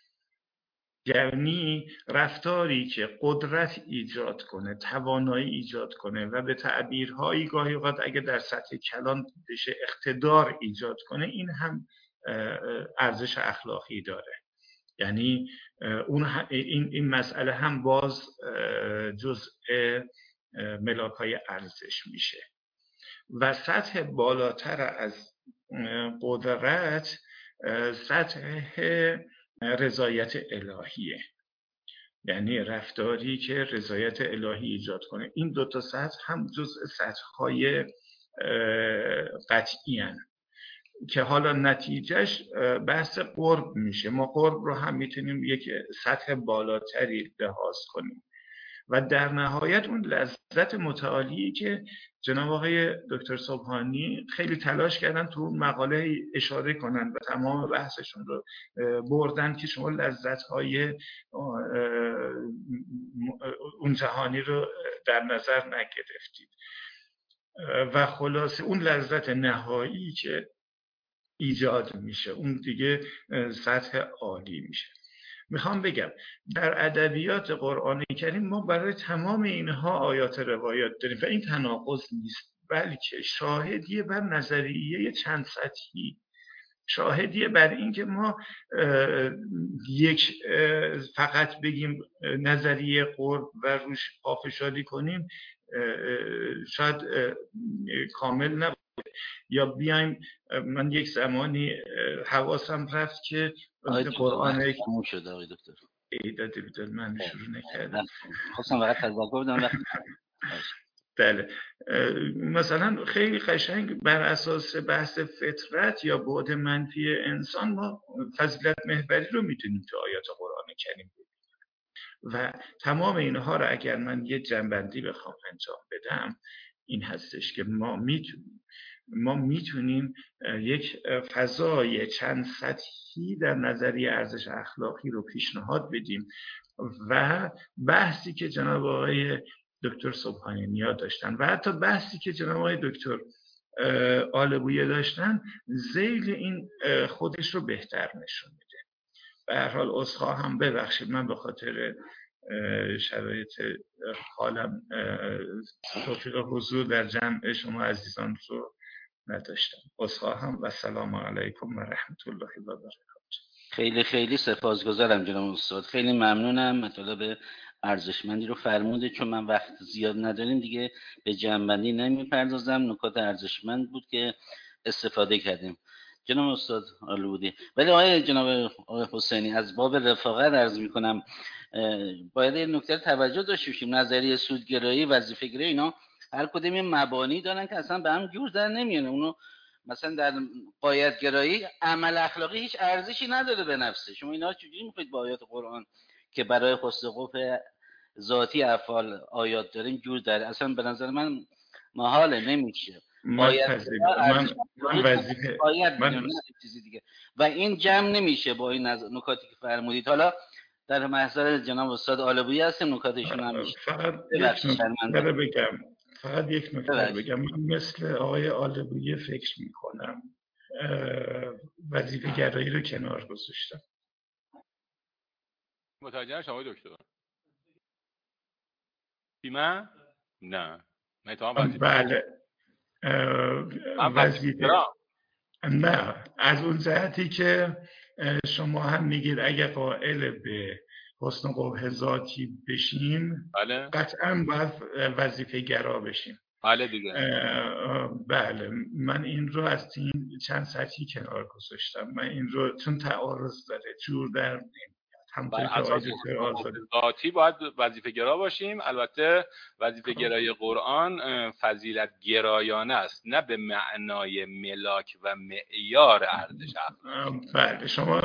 E: یعنی رفتاری که قدرت ایجاد کنه، توانایی ایجاد کنه و به تعبیرهایی گاهی اوقات اگه در سطح کلان بشه اقتدار ایجاد کنه، این هم ارزش اخلاقی داره. یعنی اون این این مسئله هم باز جزء ملاک‌های ارزش میشه. و سطح بالاتر از قدرت سطح رضایت الهیه، یعنی رفتاری که رضایت الهی ایجاد کنه. این دو تا سطح هم جزء سطح‌های قطعی هستند که حالا نتیجهش بحث قرب میشه. ما قرب رو هم میتونیم یک سطح بالاتری لحاظ کنیم و در نهایت اون لذت متعالی که جناب آقای دکتر سبحانی خیلی تلاش کردن تو اون مقاله اشاره کنن و تمام بحثشون رو بردن که شما لذت‌های اون جهانی رو در نظر نگرفتید و خلاصه اون لذت نهایی که ایجاد میشه اون دیگه سطح عالی میشه. میخوام بگم در ادبیات قرآن کریم ما برای تمام اینها آیات روایات داریم و این تناقض نیست، بلکه شاهدیه بر نظریه چند سطحی، شاهدیه بر این که ما یک فقط بگیم نظریه قرب و روش پافشاری کنیم شاید کامل نباشه. یا بیایم، من یک زمانی حواسم رفت که قرآن
C: تموم شد آقای دکتر.
E: ایداد ایداد من شروع نکردم.
C: خواستم فقط تذکر بدم وقتی
E: بله، مثلا خیلی قشنگ بر اساس بحث فطرت یا بعد منفی انسان ما فضیلت محوری رو میتونیم تو آیات قرآن کریم ببینیم و تمام اینها رو اگر من یه جنبندی بخوام انجام بدم این هستش که ما میتونیم ما میتونیم یک فضای چند سطحی در نظریه ارزش اخلاقی رو پیشنهاد بدیم و بحثی که جناب آقای دکتر سبحانی نیا داشتن و حتی بحثی که جناب آقای دکتر آلبویه داشتن ذیل این خودش رو بهتر نشون میده. به هر حال عذرخواهم هم ببخشید، من به خاطر شرایط حالم توفیق حضور در جمع شما عزیزان رو نداشتم. عذرخواهم و سلام علیکم و رحمت الله و برکاته.
C: خیلی خیلی سپاسگزارم جناب استاد، خیلی ممنونم. مطالب ارزشمندی رو فرموده. چون من وقت زیاد نداریم دیگه به جنبندی نمیپردازم. نکات ارزشمند بود که استفاده کردیم. جناب استاد آلودی. ولی آقای جناب آقای حسینی از باب رفاقت عرض میکنم باید این نکته توجه داشته باشیم. نظریه سودگرایی، وظیفه گرایی، اینا هر کدوم این مبانی دارن که اصلا به هم جور در نمیان. اونو مثلا در غایت گرایی عمل اخلاقی هیچ ارزشی نداره به نفسه. شما اینا چجوری میخواید با آیات قرآن که برای حسن قوف ذاتی افعال آیات داریم جور در؟ اصلا به نظر من محاله، نمیشه.
E: من پذیرم. من من وظیفه من
C: چیزی دیگه و این جمع نمیشه با این نکاتی که فرمودید. حالا در محضر جناب استاد آلبویی هستیم، نکاتشون هم میشه.
E: فقط یک نکته بگم فقط یک نکته بگم من مثل آقای آلبویی فکر میکنم، وظیفه گرایی رو کنار گذاشتم.
D: متوجه نشدم آقای دکتر. من نه
E: بله وظیفه نه از اون جهتی که شما هم میگید اگه قائل به حسن قبح ذاتی بشین
D: بله.
E: قطعا باید وظیفه گرا بشین.
D: بله دیگه.
E: بله من این رو از این چند سطحی کنار گذاشتم. من این رو چون تعارض داره جور در نمیاد.
D: بر اساس ذاتی باید وظیفه گرا باشیم. البته وظیفه گرای قرآن فضیلت گرایانه است، نه به معنای ملاک و معیار ارزش اخلاقی.
E: بله شما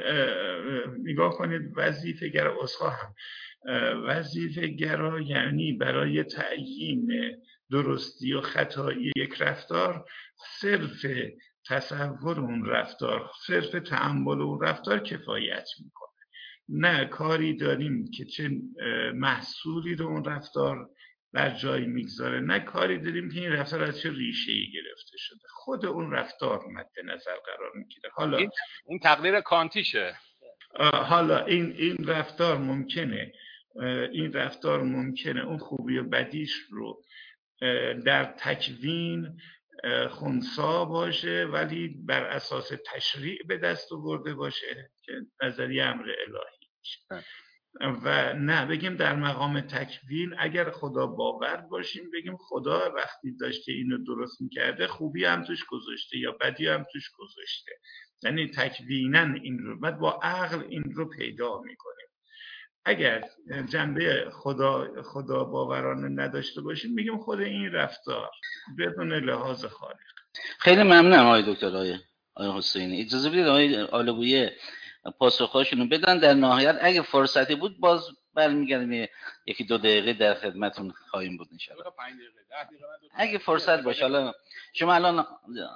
E: نگاه کنید وظیفه گرا اصحا هم وظیفه گرا یعنی برای تعیین درستی و خطایی یک رفتار صرف تصور اون رفتار، صرف تأمل اون رفتار کفایت میکنه. نه کاری داریم که چه محصولی رو اون رفتار بر جای میگذاره، نه کاری داریم که این رفتار از چه ریشه‌ای گرفته شده. خود اون رفتار مد نظر قرار میگیره. حالا
D: این, این تقدیر کانتیشه.
E: حالا این این رفتار ممکنه این رفتار ممکنه اون خوبی و بدیش رو در تکوین خنثی باشه ولی بر اساس تشریع به دست آورده باشه که نظریه امر الهی میشه، و نه بگیم در مقام تکوین اگر خدا باور باشیم بگیم خدا وقتی داشته اینو درست میکرده خوبی هم توش گذاشته یا بدی هم توش گذاشته. یعنی تکویناً این رو بعد با عقل این رو پیدا میکنیم. اگر جنبه خدا خدا باورانه نداشته باشیم میگیم خود این رفتار بدون لحاظ خالق.
C: خیلی ممنونم آقای دکتر آقای آقای حسینی. اجازه بدید آقای آلبویی پاسخاشونو بدن. در نهایت اگه فرصتی بود باز برمیگردیم یکی دو دقیقه در خدمتتون خواهیم بود ان شاء الله. اگه فرصت باشه. حالا شما الان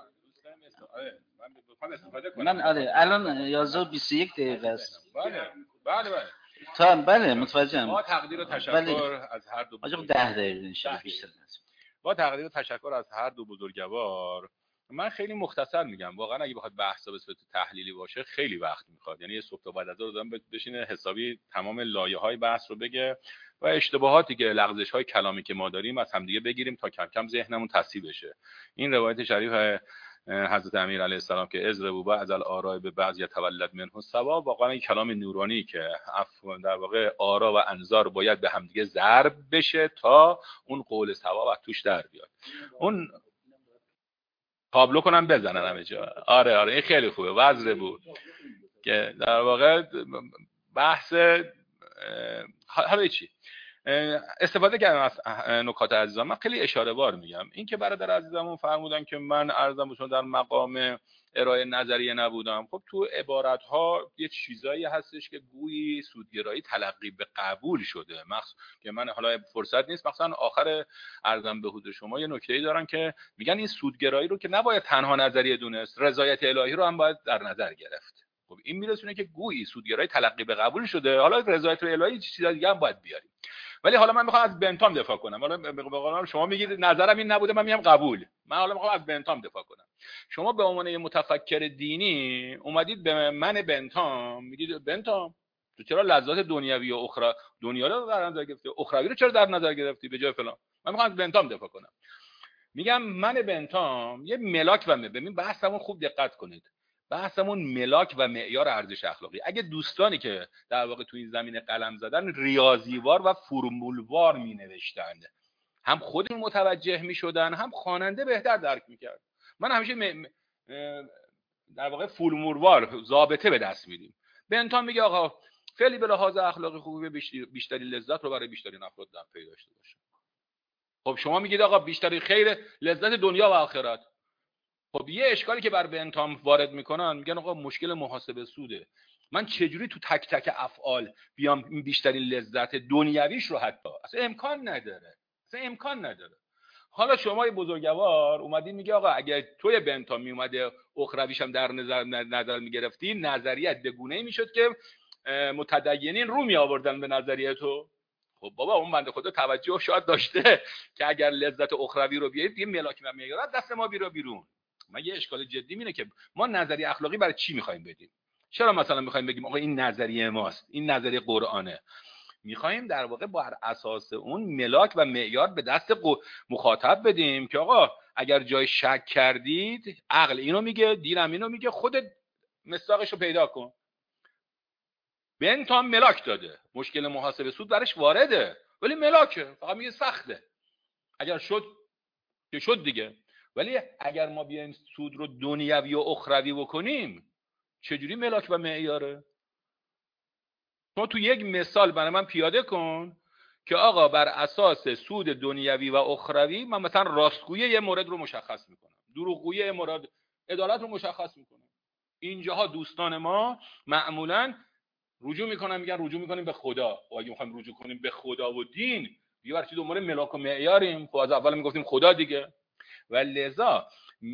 C: من آره الان یازده و بیست و یک دقیقه است.
D: بله بله بله
C: تا بله متوجهم.
D: با تقدیر و تشکر از هر دو
C: بزرگوار ده دقیقه ان شاء الله بیشتر.
D: با تقدیر و تشکر از هر دو بزرگوار. من خیلی مختصر میگم، واقعا اگه بخواد بحث به صورت تحلیلی باشه خیلی وقت میخواد. یعنی یه صبح تا بعد از ظهر بشینه حسابی تمام لایه‌های بحث رو بگه و اشتباهاتی که لغزش‌های کلامی که ما داریم از همدیگه بگیریم تا کم کم ذهنمون تصحیح بشه. این روایت شریف حضرت امیر علیه السلام که اضربوا بعض الآراء به بعض یتولد منه الصواب، واقعا این کلام نورانی که در واقع آرا و انظار باید به همدیگه ضرب بشه تا اون قول صواب از توش در بیاد. اون تابلو کنم بزنن همه جا. آره آره این خیلی خوبه. وزره بود که در واقع بحث حالا چی استفاده کردم از نکات عزیزم. من خیلی اشاره وار میگم. این که برادر عزیزمون فرمودن که من عرضم بهشون در مقام ارائه نظریه نبودم. خب تو عبارت ها یه چیزایی هستش که گویی سودگرایی تلقی به قبول شده. مخصوص که من حالا فرصت نیست مثلا آخر عرضم به حضور شما یه نکته‌ای دارن که میگن این سودگرایی رو که نباید تنها نظریه دونست، رضایت الهی رو هم باید در نظر گرفت. خب این میرسونه که گویی سودگرایی تلقی به قبول شده، حالا رضایت الهی چیز دیگه هم باید بیاریم. ولی حالا من میخوام از بنتام دفاع کنم. حالا به قول شما میگید نظرم این نبوده، من میگم قبول. من حالا میخوام از بنتام دفاع کنم. شما به عنوان متفکر دینی اومدید به من بنتام میگید بنتام تو چرا لذات دنیوی و اخرى دنیا رو در نظر گرفتی، اخروی رو چرا در نظر گرفتی به جای فلان؟ من میخوام از بنتام دفاع کنم. میگم من بنتام یه ملاک و ببین بحثمون خوب دقت کنید. بحثمون ملاک و معیار ارزش اخلاقی. اگه دوستانی که در واقع تو این زمینه قلم زدن ریاضیوار و فرمولوار می نوشتند، هم خودشون متوجه می شدن هم خواننده بهتر درک می کرد. من همیشه م... در واقع فول موروار ضابطه به دست میدیم. بنتام میگه آقا فعلی به لحاظ اخلاقی خوبی بیشتری, بیشتری لذت رو برای بیشتری افراد در پی داشته باشه. خب شما میگید آقا بیشتری خیر لذت دنیا و آخرت. خب یه اشکالی که بر بنتام وارد میکنن، میگن آقا مشکل محاسبه سوده. من چجوری تو تک تک افعال بیام بیشتری لذت دنیویش رو حتی اصلا امکان نداره. اصلا امکان نداره. حالا شما یه بزرگوار اومدین میگه آقا اگه توی بنتام میومده اخرویش هم در نظر نظر میگرفتی، نظریت به گونه‌ای میشد که متدینین رو می آوردن به نظریه تو. خب بابا اون بنده خدا توجه شاید داشته که اگر لذت اخروی رو بیارید یه ملاک و معیار دست ما بیرو بیرون. من یه اشکال جدی اینه که ما نظریه اخلاقی برای چی میخوایم بدیم؟ چرا مثلا میخوایم بگیم آقا این نظریه ماست، این نظریه قرآنه؟ میخوایم در واقع بر اساس اون ملاک و معیار به دست مخاطب بدیم که آقا اگر جای شک کردید، عقل اینو میگه، دینم اینو میگه، خودت مصداقش رو پیدا کن. بنتام ملاک داده، مشکل محاسبه سود برش وارده، ولی ملاکه، فقط میگه سخته. اگر شد که شد دیگه. ولی اگر ما بیایم سود رو دنیوی و اخروی بکنیم، چجوری ملاک و معیاره؟ تو تو یک مثال برای من پیاده کن که آقا بر اساس سود دنیوی و اخروی من مثلا راستگویی یه مورد رو مشخص میکنم، دروغگویی یه مورد، عدالت رو مشخص میکنم. اینجاها دوستان ما معمولاً رجوع میکنن، میگن رجوع میکنیم به خدا. و اگه میخوایم رجوع کنیم به خدا و دین، دیگه برای چی دنبال ملاک و معیاریم؟ خب از اول میگفتیم خدا دیگه. و لذا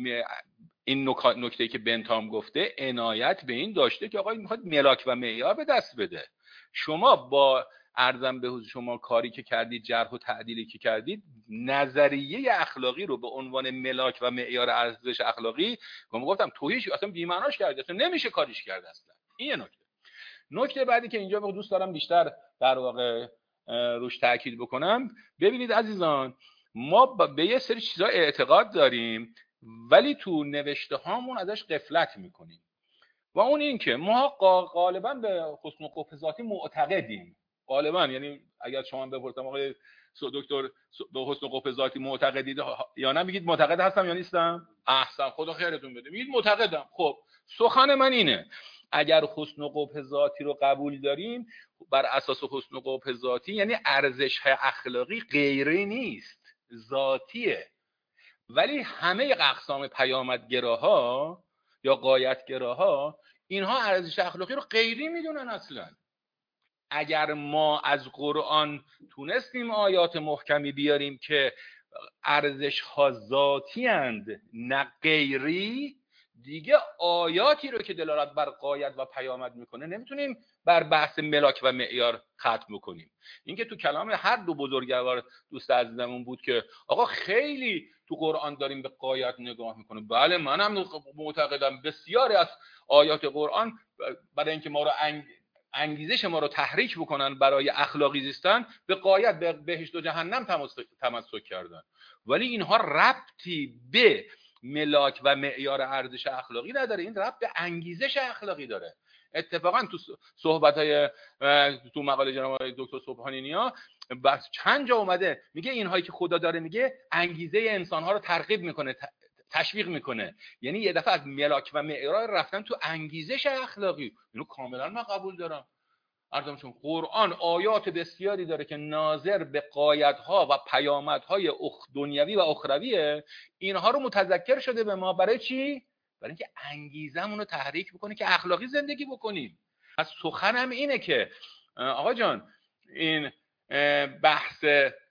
D: این نکته‌ای که بنتام گفته عنایت به این داشته که آقا میخواد ملاک و معیار به دست بده. شما با عرضم به حضور شما کاری که کردید، جرح و تعدیلی که کردید، نظریه اخلاقی رو به عنوان ملاک و معیار ارزش اخلاقی من گفتم توهیش اصلا بی‌معناش کردید، اصلا نمیشه کاریش کرد اصلا. این نکته. نکته بعدی که اینجا دوست دارم بیشتر در واقع روش تاکید بکنم، ببینید عزیزان، ما به یه سری چیزا اعتقاد داریم ولی تو نوشته هامون ازش غفلت میکنیم. و اون این که ما غالبا به حسن و قبح ذاتی معتقدیم. غالبا، یعنی اگر شما بپرسم آقای دکتر به حسن و قبح ذاتی معتقدید یا نه، میگید معتقد هستم یا نیستم؟ احسن، خدا خیرتون بده. میگید معتقدم. خب سخن من اینه، اگر حسن و قبح ذاتی رو قبول داریم، بر اساس حسن و قبح ذاتی یعنی ارزش اخلاقی غیری نیست، ذاتیه. ولی همه اقسام پیامدگراها یا غایتگراها اینها ارزش اخلاقی رو غیری میدونن اصلا. اگر ما از قرآن تونستیم آیات محکمی بیاریم که ارزش ها ذاتی اند نه غیری، دیگه آیاتی رو که دلالت بر غایت و پیامد میکنه نمیتونیم بر بحث ملاک و معیار ختم کنیم. اینکه تو کلام هر دو بزرگوار دوست عزیزمون بود که آقا خیلی تو قرآن داریم به غایت نگاه میکنه. بله منم معتقدم بسیاری از آیات قرآن برای اینکه ما رو انگ... انگیزش ما رو تحریک بکنن برای اخلاقی زیستن، به غایت به بهشت و جهنم تمسک کردن. ولی اینها ربطی به ملاک و معیار ارزش اخلاقی نداره، این ربط به انگیزش اخلاقی داره. اتفاقا تو صحبت‌های تو مقاله جناب دکتر سبحانی نیا بس چند جا اومده میگه اینهایی که خدا داره میگه انگیزه انسان‌ها رو ترغیب میکنه، تشویق میکنه. یعنی یه دفعه از ملاک و معیار رفتن تو انگیزش اخلاقی. اینو کاملا من قبول دارم. عرضم چون قرآن آیات بسیاری داره که ناظر به غایت‌ها و پیامدهای دنیوی و اخرویه، اینها رو متذکر شده به ما. برای چی؟ برای اینکه انگیزمون رو تحریک بکنه که اخلاقی زندگی بکنیم. از سخنم اینه که آقا جان، این بحث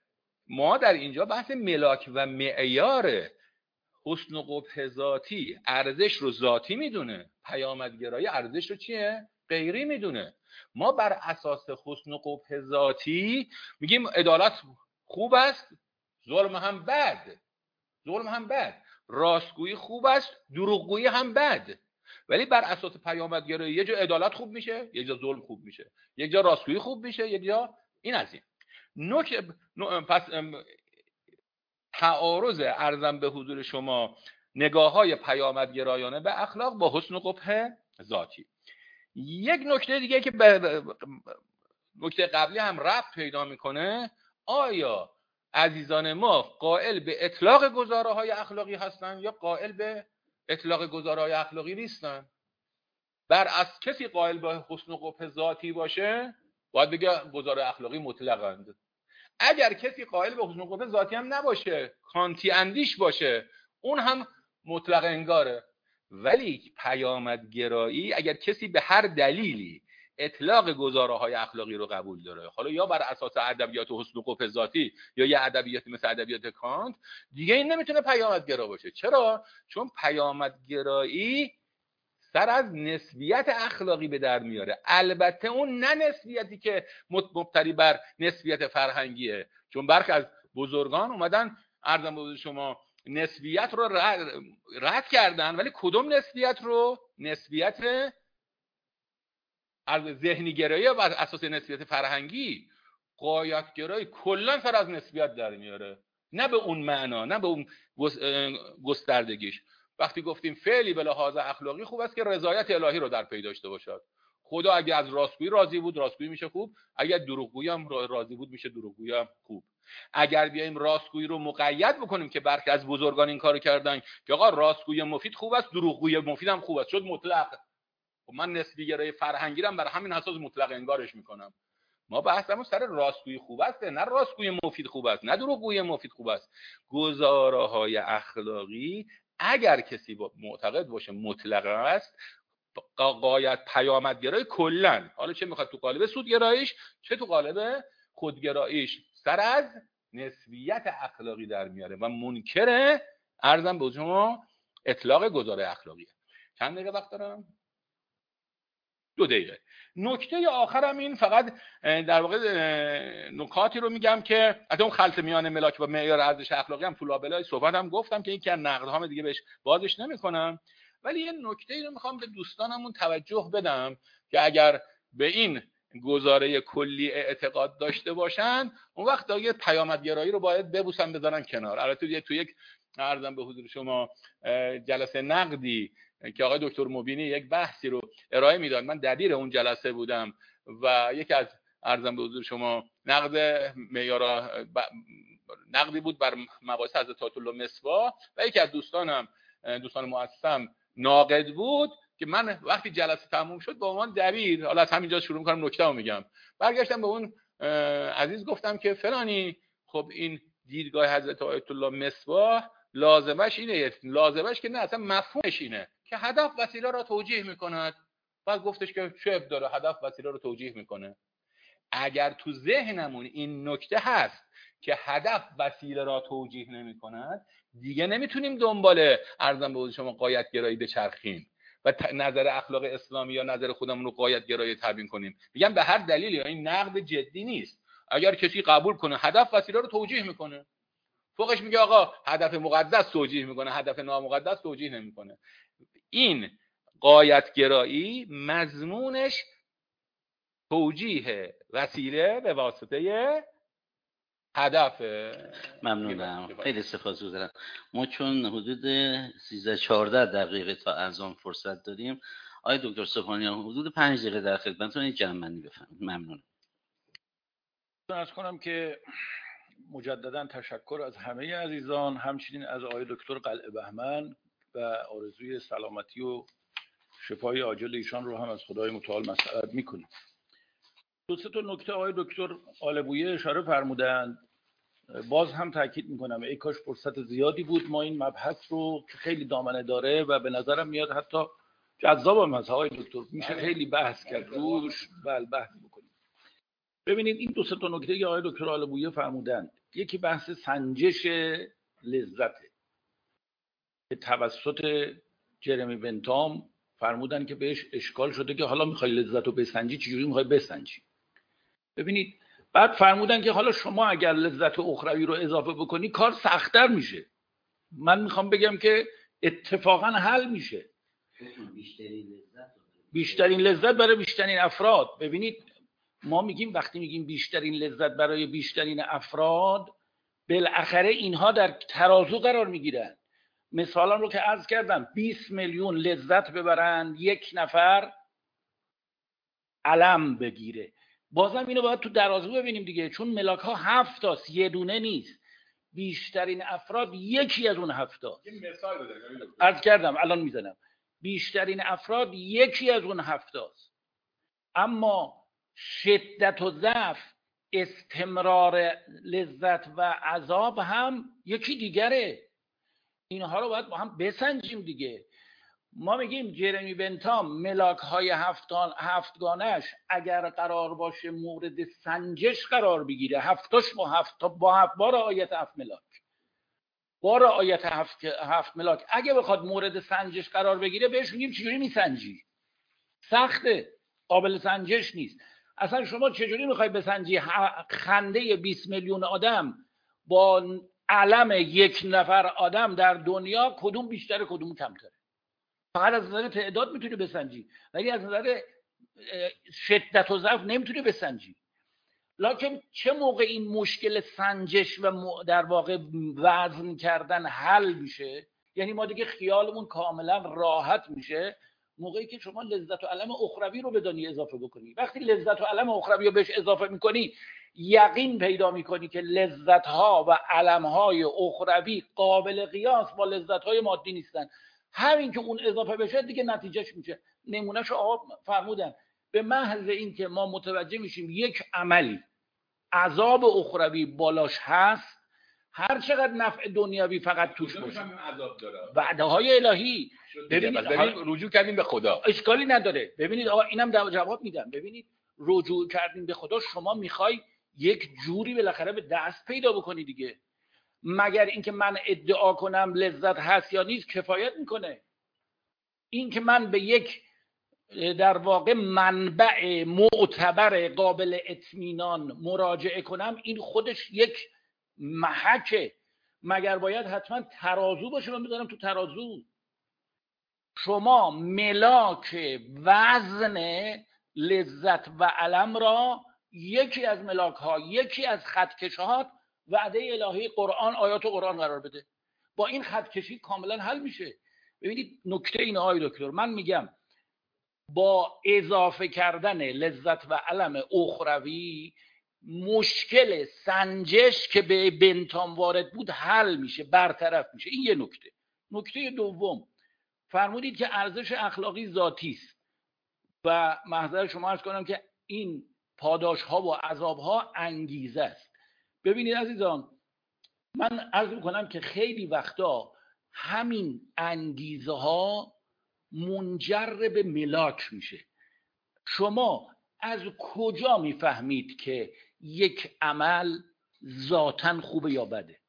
D: ما در اینجا بحث ملاک و معیاره. حسن و قبح ذاتی ارزش رو ذاتی میدونه، پیامدگرایی ارزش رو چیه؟ غیری میدونه. ما بر اساس حسن و قبح ذاتی میگیم عدالت خوب است، ظلم هم بد. ظلم هم بد. راستگویی خوب است، دروغگویی هم بد. ولی بر اساس پیامدگرایی یه جا عدالت خوب میشه، یه جا ظلم خوب میشه، یک جا راستگویی خوب میشه، یک جا این از این. نوک پس تعارض ارزم به حضور شما نگاه‌های پیامدگرایانه به اخلاق با حسن و قبح ذاتی. یک نکته دیگه که به نکته قبلی هم ربط پیدا میکنه، آیا عزیزان ما قائل به اطلاق گزاره‌های اخلاقی هستن یا قائل به اطلاق گزاره‌های اخلاقی نیستن؟ بر از کسی قائل به حسن و قبح ذاتی باشه باید بگه گزاره اخلاقی مطلقند. اگر کسی قائل به حسن و قبح ذاتی هم نباشه، کانتی اندیش باشه، اون هم مطلق انگاره. ولی پیامدگرایی اگر کسی به هر دلیلی اطلاق گزاره‌های اخلاقی رو قبول داره، حالا یا بر اساس ادبیات حسن و قبح ذاتی یا یه ادبیات مثل ادبیات کانت، دیگه این نمیتونه پیامدگرا باشه. چرا؟ چون پیامدگرایی سر از نسبیت اخلاقی به در میاره. البته اون نه نسبیتی که مبتنی بر نسبیت فرهنگیه، چون برخی از بزرگان اومدن عرضم به شما نسبیت رو رد, رد کردن، ولی کدوم نسبیت رو؟ نسبیت ذهنی گرایی بر اساس نسبیت فرهنگی. غایت گرایی کلا سر از نسبیت در میاره، نه به اون معنا، نه به اون گستردگیش. وقتی گفتیم فعلی به لحاظ اخلاقی خوب است که رضایت الهی رو در پی داشته باشد. خدا اگه از راستگویی راضی بود راستگویی میشه خوب، اگر دروغگویی هم راضی بود میشه دروغگویی هم خوب. اگر بیایم راستگویی رو مقید بکنیم که برخی از بزرگان این کارو کردن که آقا راستگویی مفید خوب است، دروغگویی مفید هم خوب است، شد مطلق. خب من نسبی گرای فرهنگی رو برای همین اساس مطلق انگارش میکنم. ما بحثمون سر راستگویی خوب است، نه راستگویی مفید خوب است، نه دروغگویی مفید خوب است. گزاره‌های اخلاقی اگر کسی با معتقد باشه مطلق است، غایت پیامدگرایی کلا، حالا چه میخواد تو قالب سودگراییش چه تو قالب خودگراییش، سر از نسبیت اخلاقی در میاره و منکر عرضم به شما اطلاق گزاره اخلاقیه. چند دقیقه وقت دارم؟ دو دقیقه. نکته آخرم این، فقط در واقع نکاتی رو میگم که حتی اون خلط میان ملاک و معیار ارزش اخلاقی هم تو لابلای صحبت هم گفتم که یکی از نقدهام دیگه بهش بازش نمیکنم، ولی یه نکته رو میخوام به دوستانمون توجه بدم که اگر به این گزاره کلی اعتقاد داشته باشن، اون وقت دیگه پیامدگرایی رو باید ببوسن بذارن کنار. البته تو یک عرضم به حضور شما جلسه نقدی که آقای دکتر مبینی یک بحثی رو ارائه میداد، من دبیر اون جلسه بودم و یکی از عرضم به حضور شما نقد معیار نقدی بود بر مباحث حضرت آیت الله مصباح و یکی از دوستانم دوستان مؤسسم ناقد بود که من وقتی جلسه تموم شد با عنوان دبیر، حالا از همینجا شروع می‌کنم نکته‌مو میگم، برگشتم به اون عزیز گفتم که فلانی، خب این دیدگاه حضرت آیت الله مصباح لازمش اینه، لازمش که نه اصلا مفهومش اینه که هدف وسیله را توجیه میکند. بعد گفتش که شب داره هدف وسیله رو توجیه میکنه. اگر تو ذهنمون این نکته هست که هدف وسیله را توجیه نمیکند، دیگه نمیتونیم دنبال عرضم به حضور شما غایت گرایی بچرخیم و نظر اخلاق اسلامی یا نظر خودمون رو غایت گرایی تبیین کنیم. میگم به هر دلیلی، این نقد جدی نیست. اگر کسی قبول کنه هدف وسیله رو توجیه میکنه، فوقش میگه آقا هدف مقدس توجیه میکنه، هدف نامقدس توجیه نمیکنه، این غایت گرایی مضمونش توجیه وسیله به واسطه هدف.
C: ممنونم، خیلی سپاسگزارم. ما چون حدود سیزده چهارده دقیقه تا اذان فرصت داریم، آقای دکتر سبحانیان حدود پنج دقیقه در خدمتتون، این جمع‌بندی بفرمایید. ممنونم.
F: عرض کنم که مجددا تشکر از همه عزیزان، همچنین از آقای دکتر قلعه بهمن و آرزوی سلامتی و شفای عاجل ایشان رو هم از خدای متعال مسئلت میکنیم. دو سه تا نکته آقای دکتر آلبویه اشاره فرمودند، باز هم تاکید میکنم ای کاش فرصت زیادی بود ما این مبحث رو که خیلی دامنه داره و به نظرم میاد حتی جذاب هم هست آقای دکتر، میشه خیلی بحث کرد روش، بله بحث بکنیم. ببینید این دو سه تا نکته که آقای دکتر آلبویه فرمودند، یکی بحث سنجش لذته که توسط جرمی بنتام فرمودن که بهش اشکال شده که حالا میخوای لذت رو بسنجی، چجوری میخوای بسنجی؟ ببینید بعد فرمودن که حالا شما اگر لذت اخروی رو اضافه بکنی کار سخت‌تر میشه. من میخوام بگم که اتفاقا حل میشه. بیشترین لذت برای بیشترین افراد. ببینید ما میگیم وقتی میگیم بیشترین لذت برای بیشترین افراد، بالاخره اینها در ترازو قرار میگیرن. مثالا رو که عرض کردم، بیست میلیون لذت ببرن یک نفر علم بگیره، بازم اینو باید تو درازو ببینیم دیگه، چون ملاک ها هفت تاست، یه دونه نیست. بیشترین افراد یکی از اون هفت تا.
D: این مثال بده.
F: عرض کردم الان میزنم. بیشترین افراد یکی از اون هفت تاست. اما شدت و ضعف، استمرار لذت و عذاب هم یکی دیگره. اینها رو باید با هم بسنجیم دیگه. ما میگیم جرمی بنتام ملاک های هفتان هفتگانش اگر قرار باشه مورد سنجش قرار بگیره، هفتاش با هفت با هفت با رعایت هفت ملاک با رعایت هفت, هفت ملاک اگه بخواد مورد سنجش قرار بگیره، بهش میگیم چجوری میسنجی؟ سخته، قابل سنجش نیست. اصلا شما چجوری میخوای بسنجی خنده بیست میلیون آدم با علم یک نفر آدم در دنیا کدوم بیشتره کدوم کمتره؟ فقط از نظر تعداد میتونی بسنجی، ولی از نظر شدت و ضعف نمیتونی بسنجی. لکن چه موقع این مشکل سنجش و در واقع وزن کردن حل میشه، یعنی ما دیگه خیالمون کاملا راحت میشه، موقعی که شما لذت و علم اخروی رو به دنیا اضافه بکنی. وقتی لذت و علم اخروی رو بهش اضافه میکنی، یقین پیدا میکنی که لذت ها و علم های اخروی قابل قیاس با لذت های مادی نیستن. همین که اون اضافه بشه دیگه نتیجهش میشه. نمونهشو آقا فرمودن، به محض این که ما متوجه میشیم یک عملی عذاب اخروی بالاش هست، هر چقدر نفع دنیوی فقط توش باشه، وعده های الهی. ببینید
D: رجوع کردیم به خدا،
F: اشکالی نداره. ببینید آقا اینم جواب میدم. ببینید رجوع کردیم به خدا، شما میخوای یک جوری بالاخره به دست پیدا بکنی دیگه. مگر اینکه من ادعا کنم لذت هست یا نیست کفایت میکنه؟ این که من به یک در واقع منبع معتبر قابل اطمینان مراجعه کنم، این خودش یک محکه. مگر باید حتما ترازو باشه من بذارم تو ترازو؟ شما ملاک وزن لذت و علم را یکی از ملاک ها، یکی از خطکشات وعده الهی قرآن، آیات قرآن قرار بده. با این خطکشی کاملا حل میشه. ببینید نکته اینه آقای دکتر، من میگم با اضافه کردن لذت و علم اخروی مشکل سنجش که به بنتام وارد بود حل میشه، برطرف میشه. این یه نکته. نکته دوم، فرمودید که ارزش اخلاقی ذاتی است و محضر شما عرض کنم که این پاداش ها و عذاب ها انگیزه است. ببینید عزیزان، من عرض میکنم که خیلی وقتا همین انگیزه ها منجر به ملاک میشه. شما از کجا میفهمید که یک عمل ذاتاً خوبه یا بده؟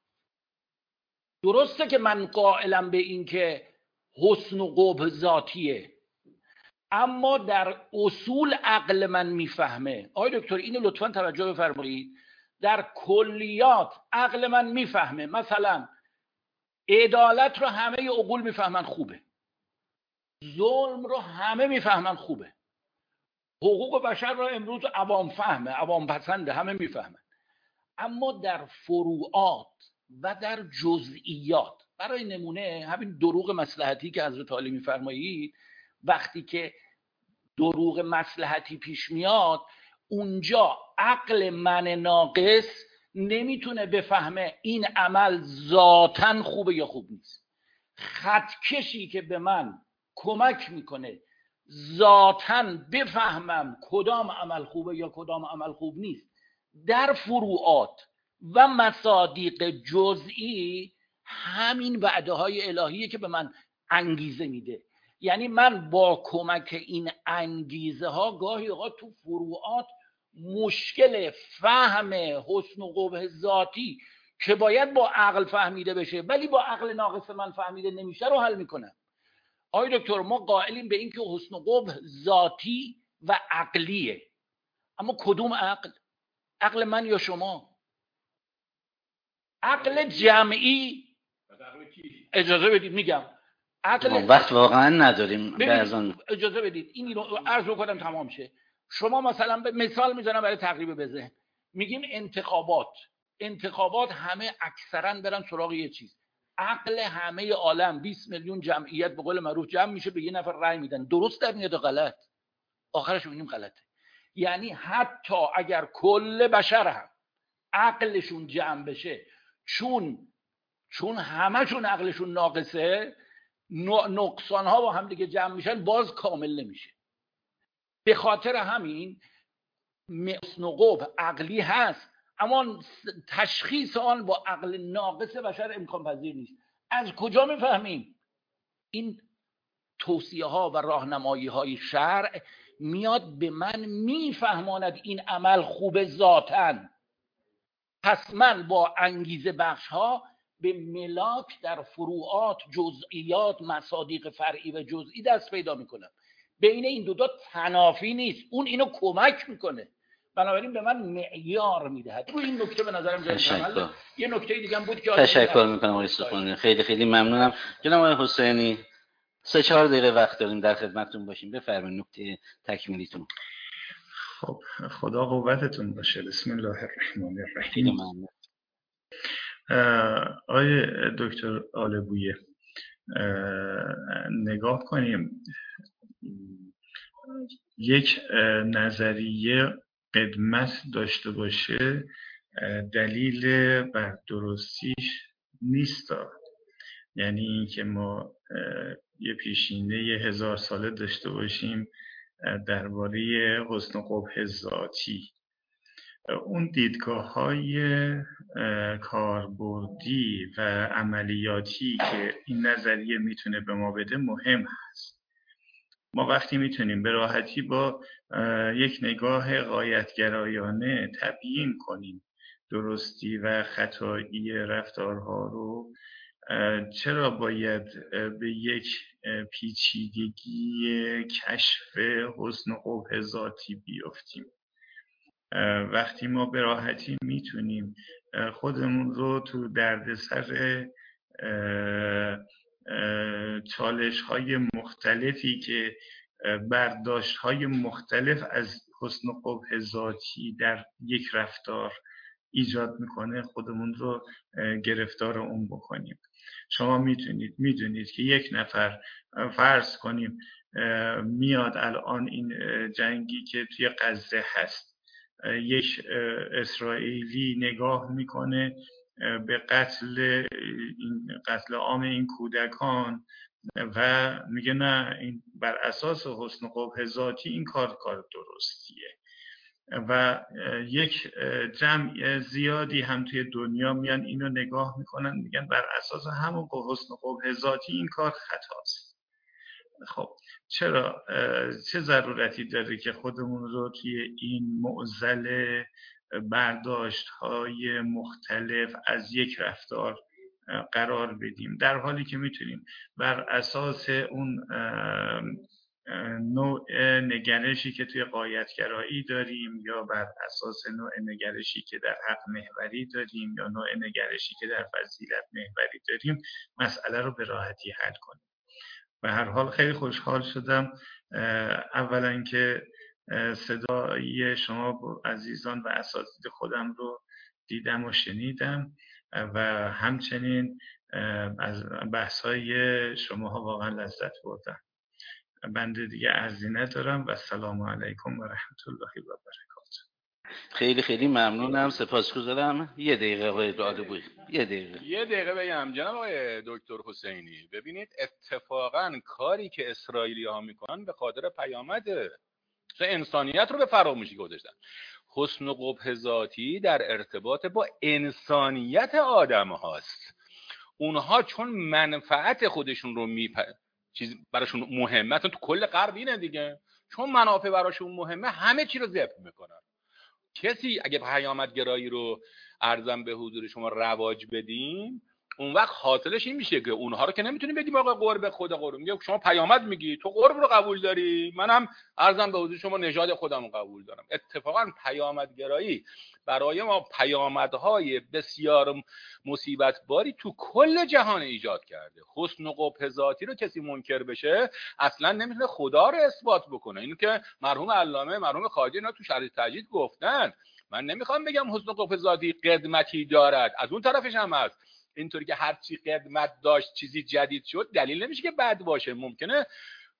F: درسته که من قائلم به این که حسن و قبح ذاتیه، اما در اصول عقل من میفهمه. آقای دکتر اینو لطفاً توجه بفرمایید. در کلیات عقل من میفهمه. مثلا عدالت رو همه عقول میفهمن خوبه، ظلم رو همه میفهمن خوبه، حقوق بشر رو امروز عوام فهمه، عوام پسنده، همه میفهمن. اما در فروعات و در جزئیات، برای نمونه همین دروغ مصلحتی که حضرت علی میفرمایید، وقتی که دروغ مصلحتی پیش میاد، اونجا عقل من ناقص نمیتونه بفهمه این عمل ذاتاً خوبه یا خوب نیست. خطکشی که به من کمک میکنه ذاتاً بفهمم کدام عمل خوبه یا کدام عمل خوب نیست، در فروعات و مصادیق جزئی همین وعده های الهیه که به من انگیزه میده. یعنی من با کمک این انگیزه ها گاهی اوقات تو فروعات مشکل فهم حسن و قبح ذاتی که باید با عقل فهمیده بشه ولی با عقل ناقص من فهمیده نمیشه رو حل میکنم. آقای دکتر ما قائلیم به این که حسن و قبح ذاتی و عقلیه، اما کدوم عقل؟ عقل من یا شما؟ عقل جمعی؟ اجازه بدید میگم عقل
C: وقت واقعا نداریم.
F: اجازه بدید این رو عرض کنم تمام شه. شما مثلا به مثال میزنم برای تقریب به ذهن، میگیم انتخابات انتخابات همه اکثرا برن سراغ یه چیز. عقل همه عالم بیست میلیون جمعیت به قول معروف جمع میشه به یه نفر رأی میدن. درست در میاد غلط؟ آخرش میبینیم غلطه. یعنی حتی اگر کل بشر هم عقلشون جمع بشه، چون چون همشون عقلشون ناقصه، نقصان ها با هم دیگه جمع میشن باز کامل نمیشه. به خاطر همین حسن و قبح عقلی هست، اما تشخیص آن با عقل ناقص بشر امکان پذیر نیست. از کجا میفهمیم؟ این توصیه ها و راهنمایی های شرع میاد به من میفهماند این عمل خوب ذاتاً، پس من با انگیزه بخش ها به ملاک در فروعات، جزئیات، مصادیق فرعی و جزئی دست پیدا میکنم. بین این دو تا تنافی نیست، اون اینو کمک میکنه، بنابراین به من معیار میدهد. رو این نکته به نظرم جای تمام. یه نکته دیگه هم بود که
C: تشکر میکنم آقای سوخانی، خیلی خیلی ممنونم. جناب آقای حسینی سه چهار دقیقه وقت داریم در خدمتتون باشیم، بفرمایید نکته تکمیلیتون.
E: خب خدا قوتتون باشه. بسم الله الرحمن الرحیم. آقای دکتر آلبویه، نگاه کنیم، یک نظریه قدمت داشته باشه دلیل بر درستیش نیست. یعنی این که ما یه پیشینه یه هزار ساله داشته باشیم درباره حسن و قبح ذاتی، اون دیدگاه‌های کاربردی و عملیاتی که این نظریه میتونه به ما بده مهم هست. ما وقتی میتونیم به راحتی با یک نگاه غایت‌گرایانه تبیین کنیم درستی و خطایی رفتارها رو، چرا باید به یک پیچیدگی کشف حسن و قبح ذاتی بیفتیم؟ وقتی ما به راحتی میتونیم خودمون رو تو دردسر چالش های مختلفی که برداشت های مختلف از حسن و قبح ذاتی در یک رفتار ایجاد میکنه خودمون رو گرفتار اون بکنیم. شما میتونید میدونید که یک نفر، فرض کنیم میاد الان این جنگی که توی غزه هست، یک اسرائیلی نگاه میکنه به قتل این قتل عام این کودکان و میگه نه، این بر اساس حسن و قبح ذاتی این کار کار درستیه، و یک جمع زیادی هم توی دنیا میان اینو نگاه میکنن میگن بر اساس همون حسن و قبح ذاتی این کار خطاست. خب چرا، چه ضرورتی داره که خودمون رو توی این معضل برداشت های مختلف از یک رفتار قرار بدیم، در حالی که میتونیم بر اساس اون نوع نگرشی که توی غایت‌گرایی داریم یا بر اساس نوع نگرشی که در حق محوری داریم یا نوع نگرشی که در فضیلت محوری داریم مسئله رو به راحتی حل کنیم. به هر حال خیلی خوشحال شدم اولا که صدای شما عزیزان و اساتید خودم رو دیدم و شنیدم و همچنین از بحث‌های شماها واقعا لذت بردم. بنده دیگه عرضی ندارم و السلام علیکم و رحمت الله و برکاته.
C: خیلی خیلی ممنونم، سپاسگزارم. یه دقیقه آقای آلبویه، یه دقیقه
D: یه دقیقه بگم جناب آقای دکتر حسینی. ببینید اتفاقا کاری که اسرائیلی ها میکنن به خاطر پیامده، انسانیت رو به فراموشی گذاشتن. حسن و قبح ذاتی در ارتباط با انسانیت آدم هاست. اونها چون منفعت خودشون رو میپ چیز براشون مهمه، تو کل غرب اینه دیگه، چون منافع براشون مهمه همه چی رو ذبح میکنن. کسی اگه پیامدگرایی رو ارزم به حضور شما رواج بدیم، اون وقت حاصلش این میشه که اونها رو که نمیتونیم بگیم آقا قرب خدا قرب، میگه شما پیامد میگی تو قرب رو قبول داری، منم ارزم به حضور شما نژاد خودم رو قبول دارم. اتفاقا پیامدگرایی برای ما پیامدهای بسیار مصیبت باری تو کل جهان ایجاد کرده. حسن و قبح ذاتی رو کسی منکر بشه اصلا نمیتونه خدا رو اثبات بکنه. اینو که مرحوم علامه مرحوم خواجه اینا تو شرح تجدید گفتن. من نمیخوام بگم حسن و قبح ذاتی قدمتی دارد، از اون طرفش هم هست. اینطوری که هر چی قدمت داشت چیزی جدید شد دلیل نمیشه که بد باشه. ممکنه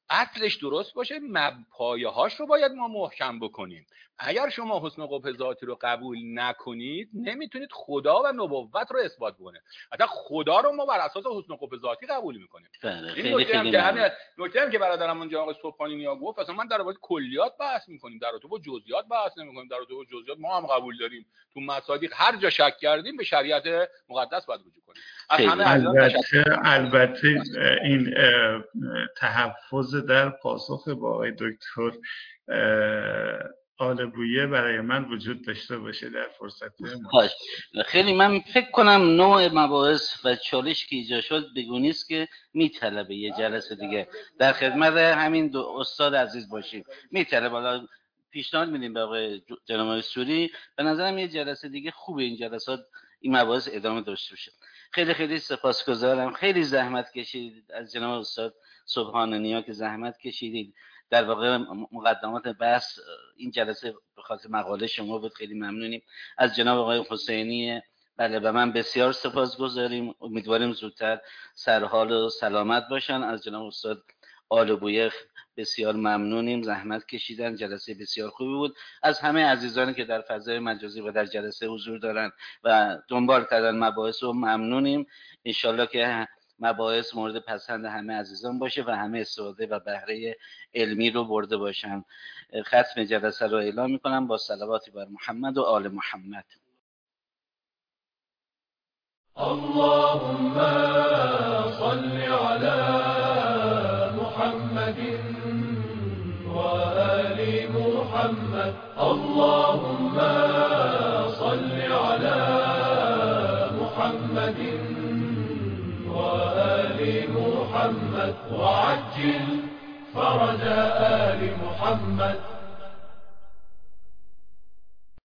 D: اصلش درست باشه، پایه هاش رو باید ما محکم بکنیم. اگر شما حسن قبح ذاتی رو قبول نکنید نمیتونید خدا و نبوت رو اثبات کنید. حتی خدا رو ما بر اساس حسن قبح ذاتی قبول میکنیم. این نکته هم که همین نکته هم که برادرم اونجا آقای صبحانی نیا گفت، اصلا من در مورد کلیات بحث میکنیم، در رابطه با جزئیات بحث نمیکنیم. در رابطه با جزئیات ما هم قبول داریم، تو مصادیق هر جا شک کردیم به شریعت مقدس باید رجوع کنیم. از همه
E: البته البته این تحفظ در پاسخ با آقای دکتر آلبویه برای من وجود داشته باشه در فرصت ما.
C: خیلی من فکر کنم نوع مباحث و چالش که ایجاد شد بگونی است که میطلبه یه جلسه دیگه در خدمت همین دو استاد عزیز باشیم. میطلبه، حالا پیشنهاد میدیم به آقای جناب آقای سوری، به نظرم یه جلسه دیگه خوبه این جلسات این مباحث ادامه داشته باشه. خیلی خیلی سپاسگزارم، خیلی زحمت کشیدید از جناب استاد صبحانی نیا که زحمت کشیدید. در واقع مقدمات بحث این جلسه به خاطر مقاله شما بود، خیلی ممنونیم. از جناب آقای حسینی بله به من بسیار سپاسگزاریم، امیدواریم زودتر سرحال و سلامت باشن. از جناب استاد آلبویه بسیار ممنونیم، زحمت کشیدن، جلسه بسیار خوبی بود. از همه عزیزانی که در فضای مجازی و در جلسه حضور دارن و دنبال کردن مباحث رو ممنونیم. انشالله که مباحث مورد پسند همه عزیزان باشه و همه استفاده و بهره علمی رو برده باشن. ختم جلسه رو اعلام میکنم با صلواتی بر محمد و آل محمد.
A: اللهم صل على محمد و آل محمد. اللهم صل على محمد وآل محمد وعجل فرج آل محمد.